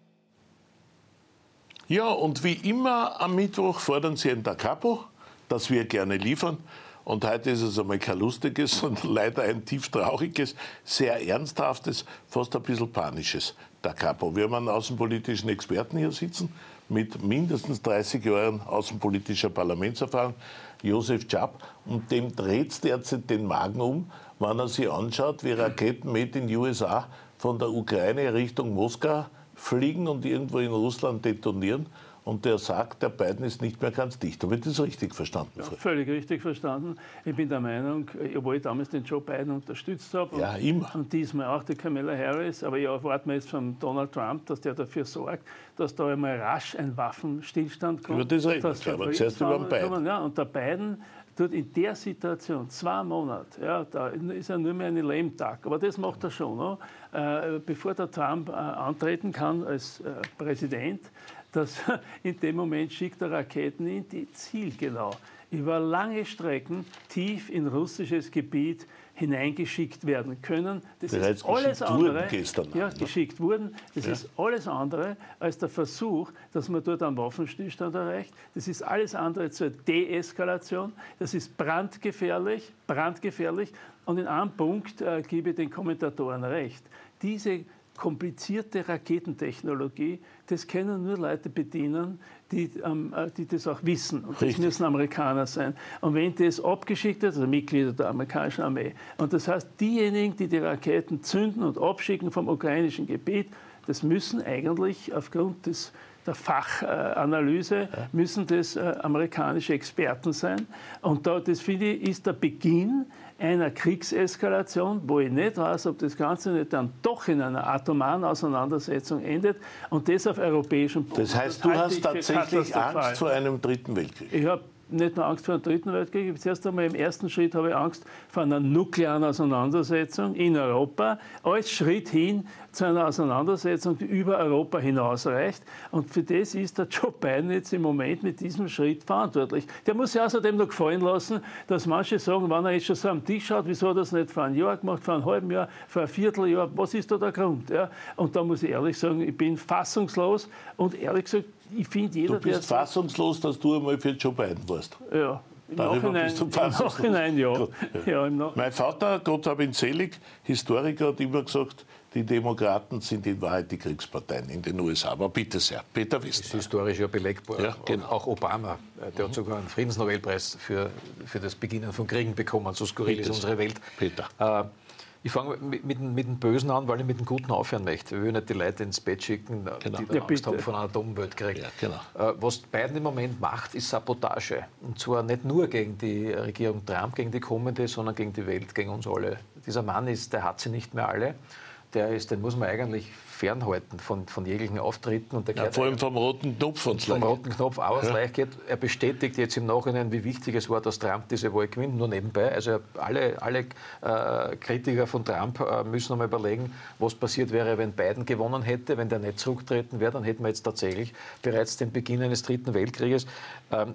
Ja, und wie immer am Mittwoch fordern Sie ein Da Capo, das wir gerne liefern. Und heute ist es einmal kein lustiges, sondern leider ein tief trauriges, sehr ernsthaftes, fast ein bisschen panisches Da Capo. Wir haben einen außenpolitischen Experten hier sitzen mit mindestens dreißig Jahren außenpolitischer Parlamentserfahrung, Josef Czap, und dem dreht es derzeit den Magen um, wenn er sich anschaut, wie Raketen made in U S A von der Ukraine Richtung Moskau fliegen und irgendwo in Russland detonieren. Und der sagt, der Biden ist nicht mehr ganz dicht. Habe ich das richtig verstanden? Ja, völlig richtig verstanden. Ich bin der Meinung, obwohl ich damals den Joe Biden unterstützt habe Ja, und, immer. und diesmal auch die Kamala Harris, aber ja, erwarten wir jetzt von Donald Trump, dass der dafür sorgt, dass da einmal rasch ein Waffenstillstand kommt. Über das reden wir dass gleich, aber der zuerst über den Friedensverhandlungen Biden. kommen. Ja, und der Biden tut in der Situation, zwei Monate, ja, da ist er nur mehr ein Lame-Tag, aber das macht er schon, no? äh, bevor der Trump äh, antreten kann als äh, Präsident, dass in dem Moment schickt er Raketen in die zielgenau über lange Strecken tief in russisches Gebiet hineingeschickt werden können. Das Bereits ist alles geschickt wurden andere, gestern ja, Abend, ne? geschickt wurden. Das Ja. ist alles andere als der Versuch, dass man dort einen Waffenstillstand erreicht. Das ist alles andere zur Deeskalation. Das ist brandgefährlich, brandgefährlich. Und in einem Punkt äh, gebe ich den Kommentatoren recht. Diese komplizierte Raketentechnologie, das können nur Leute bedienen, die, ähm, die das auch wissen. Und das Richtig. müssen Amerikaner sein. Und wenn das abgeschickt wird, also Mitglieder der amerikanischen Armee, und das heißt, diejenigen, die die Raketen zünden und abschicken vom ukrainischen Gebiet, das müssen eigentlich aufgrund des der Fachanalyse äh, müssen das äh, amerikanische Experten sein. Und da, das, finde ich, ist der Beginn einer Kriegseskalation, wo ich nicht weiß, ob das Ganze nicht dann doch in einer atomaren Auseinandersetzung endet und das auf europäischem Boden. Das heißt, du halte hast ich für tatsächlich katastrophal. Angst vor einem dritten Weltkrieg. Ich habe nicht nur Angst vor einem dritten Weltkrieg. Zuerst einmal im ersten Schritt habe ich Angst vor einer nuklearen Auseinandersetzung in Europa, als Schritt hin zu einer Auseinandersetzung, die über Europa hinausreicht. Und für das ist der Joe Biden jetzt im Moment mit diesem Schritt verantwortlich. Der muss sich außerdem noch gefallen lassen, dass manche sagen, wenn er jetzt schon so am Tisch schaut, wieso hat er das nicht vor einem Jahr gemacht, vor einem halben Jahr, vor einem Vierteljahr, was ist da der Grund? Ja? Und da muss ich ehrlich sagen, ich bin fassungslos und ehrlich gesagt, ich finde jeder, Du bist der fassungslos, dass du einmal für Joe Biden warst. ja, im Darüber Nachhinein, bist du im fassungslos. Nachhinein ja. Gut, ja. Ja, im Nach Mein Vater, Gott hab ihn selig, Historiker, hat immer gesagt, die Demokraten sind in Wahrheit die Kriegsparteien in den U S A. Aber bitte sehr, Peter Das ist Westphal. historisch ja belegbar. Ja, genau. Auch Obama, äh, der hat sogar einen Friedensnobelpreis für, für das Beginnen von Kriegen bekommen. So skurril ist Bitte unsere Welt. Peter. Äh, ich fange mit, mit, mit dem Bösen an, weil ich mit dem Guten aufhören möchte. Wir will nicht die Leute ins Bett schicken, Genau. die Ja, dann Angst bitte. haben vor einem Atomweltkrieg. Ja, genau. Äh, was Biden im Moment macht, ist Sabotage. Und zwar nicht nur gegen die Regierung Trump, gegen die kommende, sondern gegen die Welt, gegen uns alle. Dieser Mann ist, der hat sie nicht mehr alle. Der ist, den muss man eigentlich fernhalten von, von jeglichen Auftritten. Und der Ja, gehört vor allem vom roten Knopf von vom roten Knopf auch was leicht geht. Er bestätigt jetzt im Nachhinein, wie wichtig es war, dass Trump diese Wahl gewinnt, nur nebenbei. Also alle, alle äh, Kritiker von Trump äh, müssen einmal überlegen, was passiert wäre, wenn Biden gewonnen hätte. Wenn der nicht zurücktreten wäre, dann hätten wir jetzt tatsächlich bereits den Beginn eines dritten Weltkrieges. Ähm,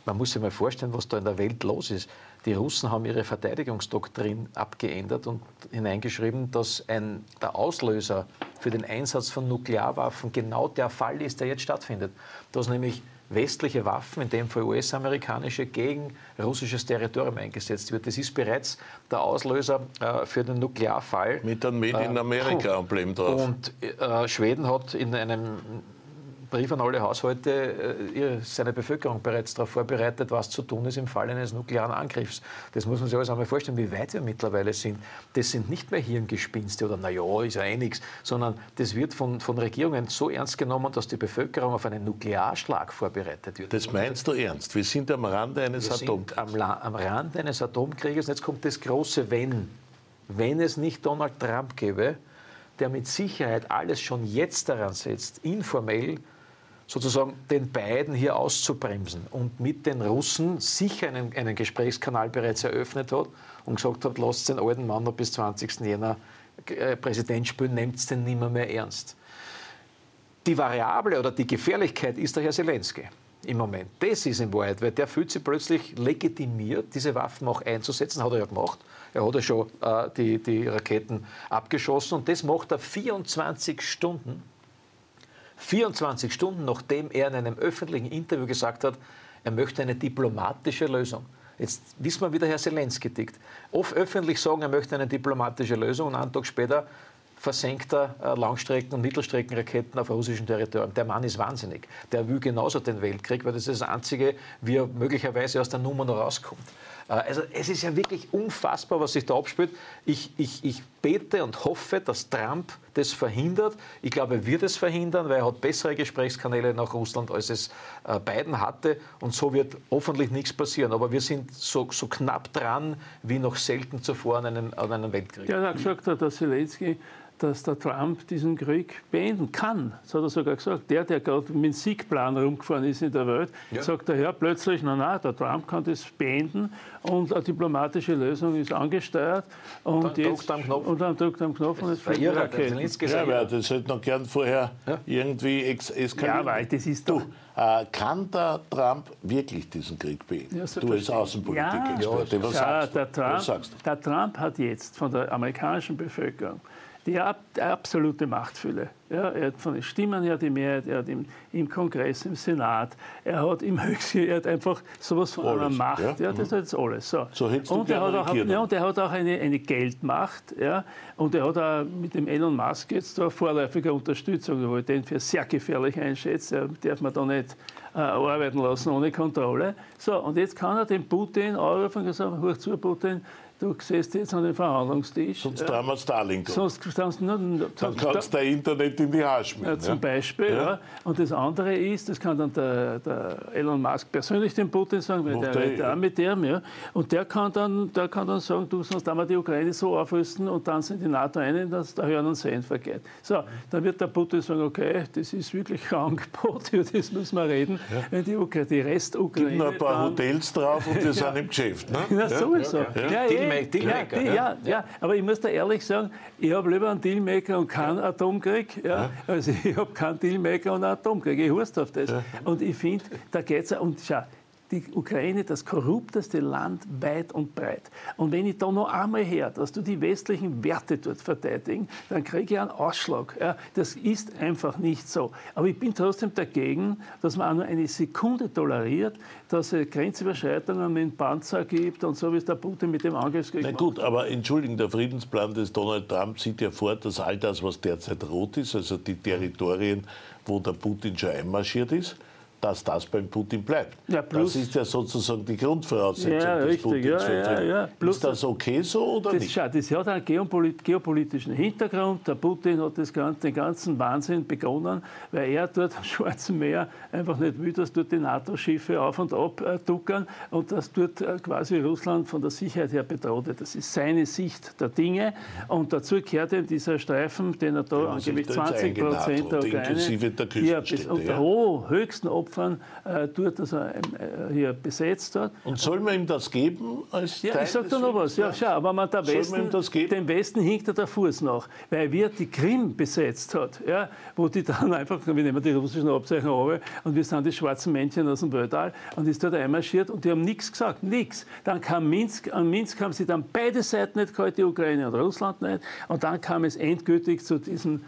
man muss sich mal vorstellen, was da in der Welt los ist. Die Russen haben ihre Verteidigungsdoktrin abgeändert und hineingeschrieben, dass ein, der Auslöser für den Einsatz von Nuklearwaffen genau der Fall ist, der jetzt stattfindet. Dass nämlich westliche Waffen, in dem Fall U S-amerikanische, gegen russisches Territorium eingesetzt wird. Das ist bereits der Auslöser äh, für den Nuklearfall. Mit einem Made in America-Emblem drauf. Und äh, Schweden hat in einem Brief an alle Haushalte äh, seine Bevölkerung bereits darauf vorbereitet, was zu tun ist im Fall eines nuklearen Angriffs. Das muss man sich alles einmal vorstellen, wie weit wir mittlerweile sind. Das sind nicht mehr Hirngespinste oder naja, ist ja eh nichts, sondern das wird von, von Regierungen so ernst genommen, dass die Bevölkerung auf einen Nuklearschlag vorbereitet wird. Das meinst du ernst? Wir sind am Rande eines Atomkrieges. Am, am Rande eines Atomkrieges. Und jetzt kommt das große Wenn. Wenn es nicht Donald Trump gäbe, der mit Sicherheit alles schon jetzt daran setzt, informell sozusagen den beiden hier auszubremsen und mit den Russen sicher einen, einen Gesprächskanal bereits eröffnet hat und gesagt hat, lasst den alten Mann noch bis zwanzigsten Jänner Präsident spielen, nehmt es den nimmer mehr ernst. Die Variable oder die Gefährlichkeit ist der Herr Zelensky im Moment. Das ist in Wahrheit, weil der fühlt sich plötzlich legitimiert, diese Waffen auch einzusetzen, hat er ja gemacht. Er hat ja schon äh, die, die Raketen abgeschossen und das macht er vierundzwanzig Stunden vierundzwanzig Stunden, nachdem er in einem öffentlichen Interview gesagt hat, er möchte eine diplomatische Lösung. Jetzt wissen wir, wie der Herr Zelensky tickt. Oft öffentlich sagen, er möchte eine diplomatische Lösung und einen Tag später versenkt er Langstrecken- und Mittelstreckenraketen auf russischem Territorium. Der Mann ist wahnsinnig. Der will genauso den Weltkrieg, weil das ist das Einzige, wie er möglicherweise aus der Nummer noch rauskommt. Also es ist ja wirklich unfassbar, was sich da abspielt. Ich, ich, ich bete und hoffe, dass Trump das verhindert. Ich glaube, er wird es verhindern, weil er hat bessere Gesprächskanäle nach Russland, als es äh, Biden hatte. Und so wird hoffentlich nichts passieren. Aber wir sind so, so knapp dran, wie noch selten zuvor an einem, an einem Weltkrieg. Ja, er hat gesagt, der Zelensky, dass der Trump diesen Krieg beenden kann. Das hat er sogar gesagt. Der, der gerade mit dem Siegplan rumgefahren ist in der Welt, ja. sagt er, ja, plötzlich, na, na, der Trump kann das beenden und eine diplomatische Lösung ist angesteuert. Und dann jetzt, drückt er am Knopf. Und dann drückt er am Knopf und es fliegt die Rakete. Ja, aber das hätte noch gern vorher ja. irgendwie eskaliert. Ja, weil das ist doch... Äh, kann der Trump wirklich diesen Krieg beenden? Ja, so du als Außenpolitik-Experte, ja, was, ja, sagst der, Trump, was sagst du? Der Trump hat jetzt von der amerikanischen Bevölkerung die absolute Machtfülle. Ja, er hat von den Stimmen her die Mehrheit, er hat im, im Kongress, im Senat, er hat im Höchsten, er hat einfach sowas von alles, einer Macht. Ja, ja das ist jetzt alles. So. So hättest du und, er hat auch, regieren. ja, und er hat auch eine, eine Geldmacht. Ja, und er hat auch mit dem Elon Musk jetzt da vorläufige Unterstützung, wo ich den für sehr gefährlich einschätze. Er darf man da nicht äh, arbeiten lassen ohne Kontrolle. So, und jetzt kann er den Putin anrufen und sagen, hör zu, Putin, du siehst jetzt an den Verhandlungstisch. Sonst trauen wir Stalin. Sonst kannst du nur, dann kannst du dein Internet in die Haare schmieren. Ja, zum Beispiel. Ja. Ja. Und das andere ist, das kann dann der, der Elon Musk persönlich dem Putin sagen, weil der redet auch mit dem. Ja. Und der kann, dann, der kann dann sagen, du, sonst haben wir die Ukraine so aufrüsten und dann sind die NATO ein, dass der Hören und Sehen vergeht. So, dann wird der Putin sagen, okay, das ist wirklich ein Angebot, über das müssen wir reden. Ja. Wenn die, Ukra die Rest-Ukraine... Gib noch ein paar dann, Hotels drauf und wir ja. sind im Geschäft. Ne? Ja, sowieso. Ja, ja. Ja, ja. Dealmaker, ja, ja, ja, ja, aber ich muss da ehrlich sagen, ich habe lieber einen Dealmaker und keinen ja. Atomkrieg. Ja. Ja. Also ich habe keinen Dealmaker und einen Atomkrieg. Ich hust auf das. Ja. Und ich finde, da geht es und schau, die Ukraine das korrupteste Land weit und breit. Und wenn ich da noch einmal höre, dass du die westlichen Werte dort verteidigen, dann kriege ich einen Ausschlag. Ja, das ist einfach nicht so. Aber ich bin trotzdem dagegen, dass man auch nur eine Sekunde toleriert, dass es Grenzüberschreitungen mit dem Panzer gibt und so, wie es der Putin mit dem Angriffskrieg macht. Na gut, aber entschuldigen, der Friedensplan des Donald Trump sieht ja vor, dass all das, was derzeit rot ist, also die Territorien, wo der Putin schon einmarschiert ist, dass das beim Putin bleibt. Ja, das ist ja sozusagen die Grundvoraussetzung ja, des richtig, Putins. Ja, ja, ja. Ist das okay so oder das, nicht? Schau, das hat einen geopolit geopolitischen Hintergrund. Der Putin hat das ganze, den ganzen Wahnsinn begonnen, weil er dort am Schwarzen Meer einfach nicht will, dass dort die NATO-Schiffe auf und ab äh, duckern und dass dort äh, quasi Russland von der Sicherheit her bedroht wird. Das ist seine Sicht der Dinge. Und dazu gehört eben dieser Streifen, den er da ja, angeblich zwanzig Prozent der Ukraine... inklusive der Küstenstädte. Ja, bis, und ja. oh, höchsten Opfer Opfern äh, dort, also äh, hier besetzt hat. Und soll man ihm das geben? Als Ja, Teil ich sage da des noch was. Ja, schau, aber man der Soll man Westen, ihm das geben? dem Westen hinkt er der Fuß nach, weil wir die Krim besetzt hat, ja, wo die dann einfach, wir nehmen die russischen Abzeichen runter und wir sind die schwarzen Männchen aus dem Weltall und ist dort einmarschiert und die haben nichts gesagt, nichts. Dann kam Minsk, an Minsk haben sie dann beide Seiten nicht gehalten, die Ukraine und Russland nicht, und dann kam es endgültig zu diesem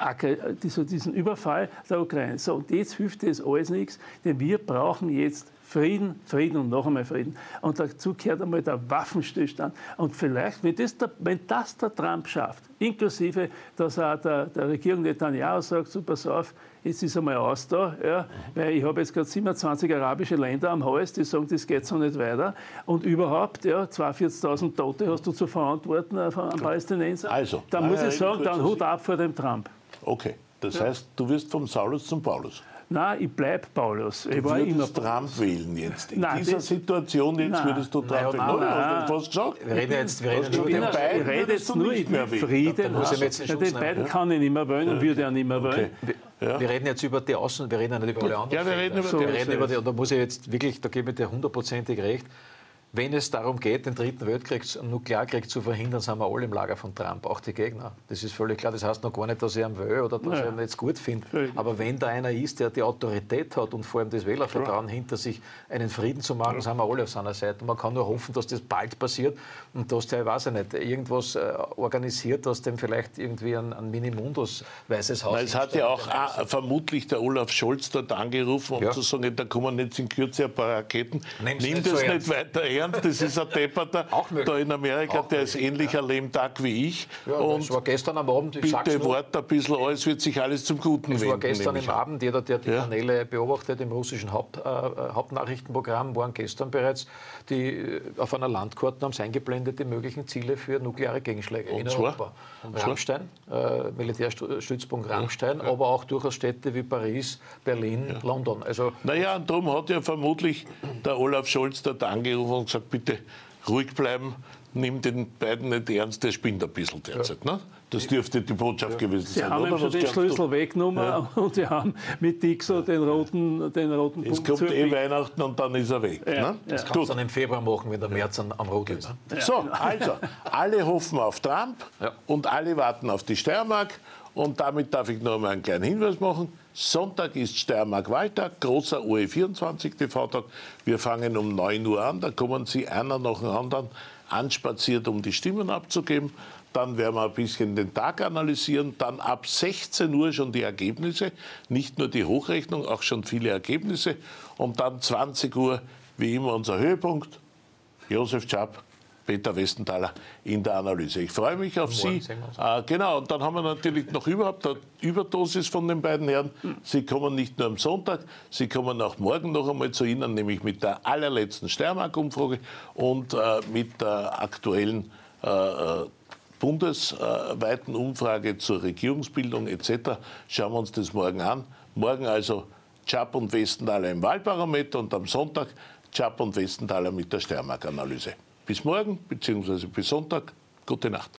zu diesem Überfall der Ukraine. So, und jetzt hilft das alles nichts, denn wir brauchen jetzt Frieden, Frieden und noch einmal Frieden. Und dazu gehört einmal der Waffenstillstand. Und vielleicht, wenn das der, wenn das der Trump schafft, inklusive, dass er der, der Regierung Netanyahu sagt, so pass auf, jetzt ist einmal aus da, ja, weil ich habe jetzt gerade siebenundzwanzig arabische Länder am Hals, die sagen, das geht so nicht weiter. Und überhaupt, ja, zweiundvierzigtausend Tote hast du zu verantworten an Palästinenser. Also, dann muss nein, ich sagen, dann Hut Sie. ab vor dem Trump. Okay, das heißt, du wirst vom Saulus zum Paulus. Nein, ich bleibe Paulus. Ich war Du immer würdest Trump wählen jetzt. In Nein, dieser das- Situation jetzt Nein. würdest du Trump Nein, wählen. nein, Oder? nein. Hast du was gesagt? Wir reden jetzt, wir reden Was jetzt du über den den beiden Ich rede würdest jetzt du nur, nicht ich mehr will wählen. Frieden. Dann muss ich mir jetzt den Ja, Schutz den nehmen. beiden kann ich nicht mehr wählen und würde ja nicht mehr wählen. Okay. Ja. Wir reden jetzt über die Außen, wir reden ja nicht über alle anderen. Ja, wir Fälle. reden über so, die wir reden Außen. über die, und da muss ich jetzt wirklich, da gebe ich dir hundertprozentig recht. Wenn es darum geht, den dritten Weltkrieg, einen Nuklearkrieg zu verhindern, sind wir alle im Lager von Trump, auch die Gegner. Das ist völlig klar. Das heißt noch gar nicht, dass ich ihn will oder dass Ja. ich ihn jetzt gut finde. Völlig. Aber wenn da einer ist, der die Autorität hat und vor allem das Wählervertrauen hinter sich, einen Frieden zu machen, sind wir alle auf seiner Seite. Und man kann nur hoffen, dass das bald passiert und dass der, ich weiß ich nicht, irgendwas äh, organisiert, dass dem vielleicht irgendwie ein, ein Minimundus Weißes Haus. Na, es hat ja auch ah, vermutlich der Olaf Scholz dort angerufen, um Ja. zu sagen, da kommen jetzt in Kürze ein paar Raketen. Nimm's Nimm nicht das so nicht ernst. weiter ernst. Das ist ein Depperter Auch möglich. da in Amerika, Auch der ist möglich, ähnlich ein lame Tag wie ich. Ja, und das war gestern am Abend, ich sag's bitte nur. wart ein bisschen, alles wird sich alles zum Guten Es wenden. war gestern nehme ich im an. Abend, jeder, der die Ja. Kanäle beobachtet im russischen Haupt, äh, Hauptnachrichtenprogramm, waren gestern bereits die, äh, auf einer Landkarte haben sie eingeblendet die möglichen Ziele für nukleare Gegenschläge Und in zwar? Europa. Und zwar? Rammstein, äh, Militärstützpunkt Rammstein, aber auch durchaus Städte wie Paris, Berlin, London. Also Naja, und darum hat ja vermutlich der Olaf Scholz dort angerufen und gesagt, bitte ruhig bleiben, nimm den beiden nicht ernst, der spinnt ein bisschen derzeit. Ne? Das dürfte die Botschaft gewesen Sie sein, haben oder? ihm schon Was den glaubst Schlüssel du? weggenommen Ja. und sie haben mit Dixo den roten, den roten Es kommt zur eh Pick- Weihnachten und dann ist er weg. Ja, Ne? ja. das kannst Gut. du dann im Februar machen, wenn der März am, am Rot ist. So, also, alle hoffen auf Trump Ja. und alle warten auf die Steiermark. Und damit darf ich noch einmal einen kleinen Hinweis machen. Sonntag ist Steiermark-Wahltag, großer O E vierundzwanzig T V-Tag. Wir fangen um neun Uhr an. Da kommen Sie einer nach dem anderen anspaziert, um die Stimmen abzugeben. Dann werden wir ein bisschen den Tag analysieren. Dann ab sechzehn Uhr schon die Ergebnisse. Nicht nur die Hochrechnung, auch schon viele Ergebnisse. Und dann zwanzig Uhr, wie immer, unser Höhepunkt. Josef Czap, Peter Westenthaler in der Analyse. Ich freue mich auf Morgen Sie. sehen wir uns. Äh, genau, und dann haben wir natürlich noch überhaupt eine Überdosis von den beiden Herren. Sie kommen nicht nur am Sonntag, Sie kommen auch morgen noch einmal zu Ihnen, nämlich mit der allerletzten Steiermark-Umfrage und äh, mit der aktuellen äh, äh, bundesweiten Umfrage zur Regierungsbildung et cetera. Schauen wir uns das morgen an. Morgen also Czap und Westenthaler im Wahlbarometer und am Sonntag Czap und Westenthaler mit der Steiermark-Analyse. Bis morgen, beziehungsweise bis Sonntag. Gute Nacht.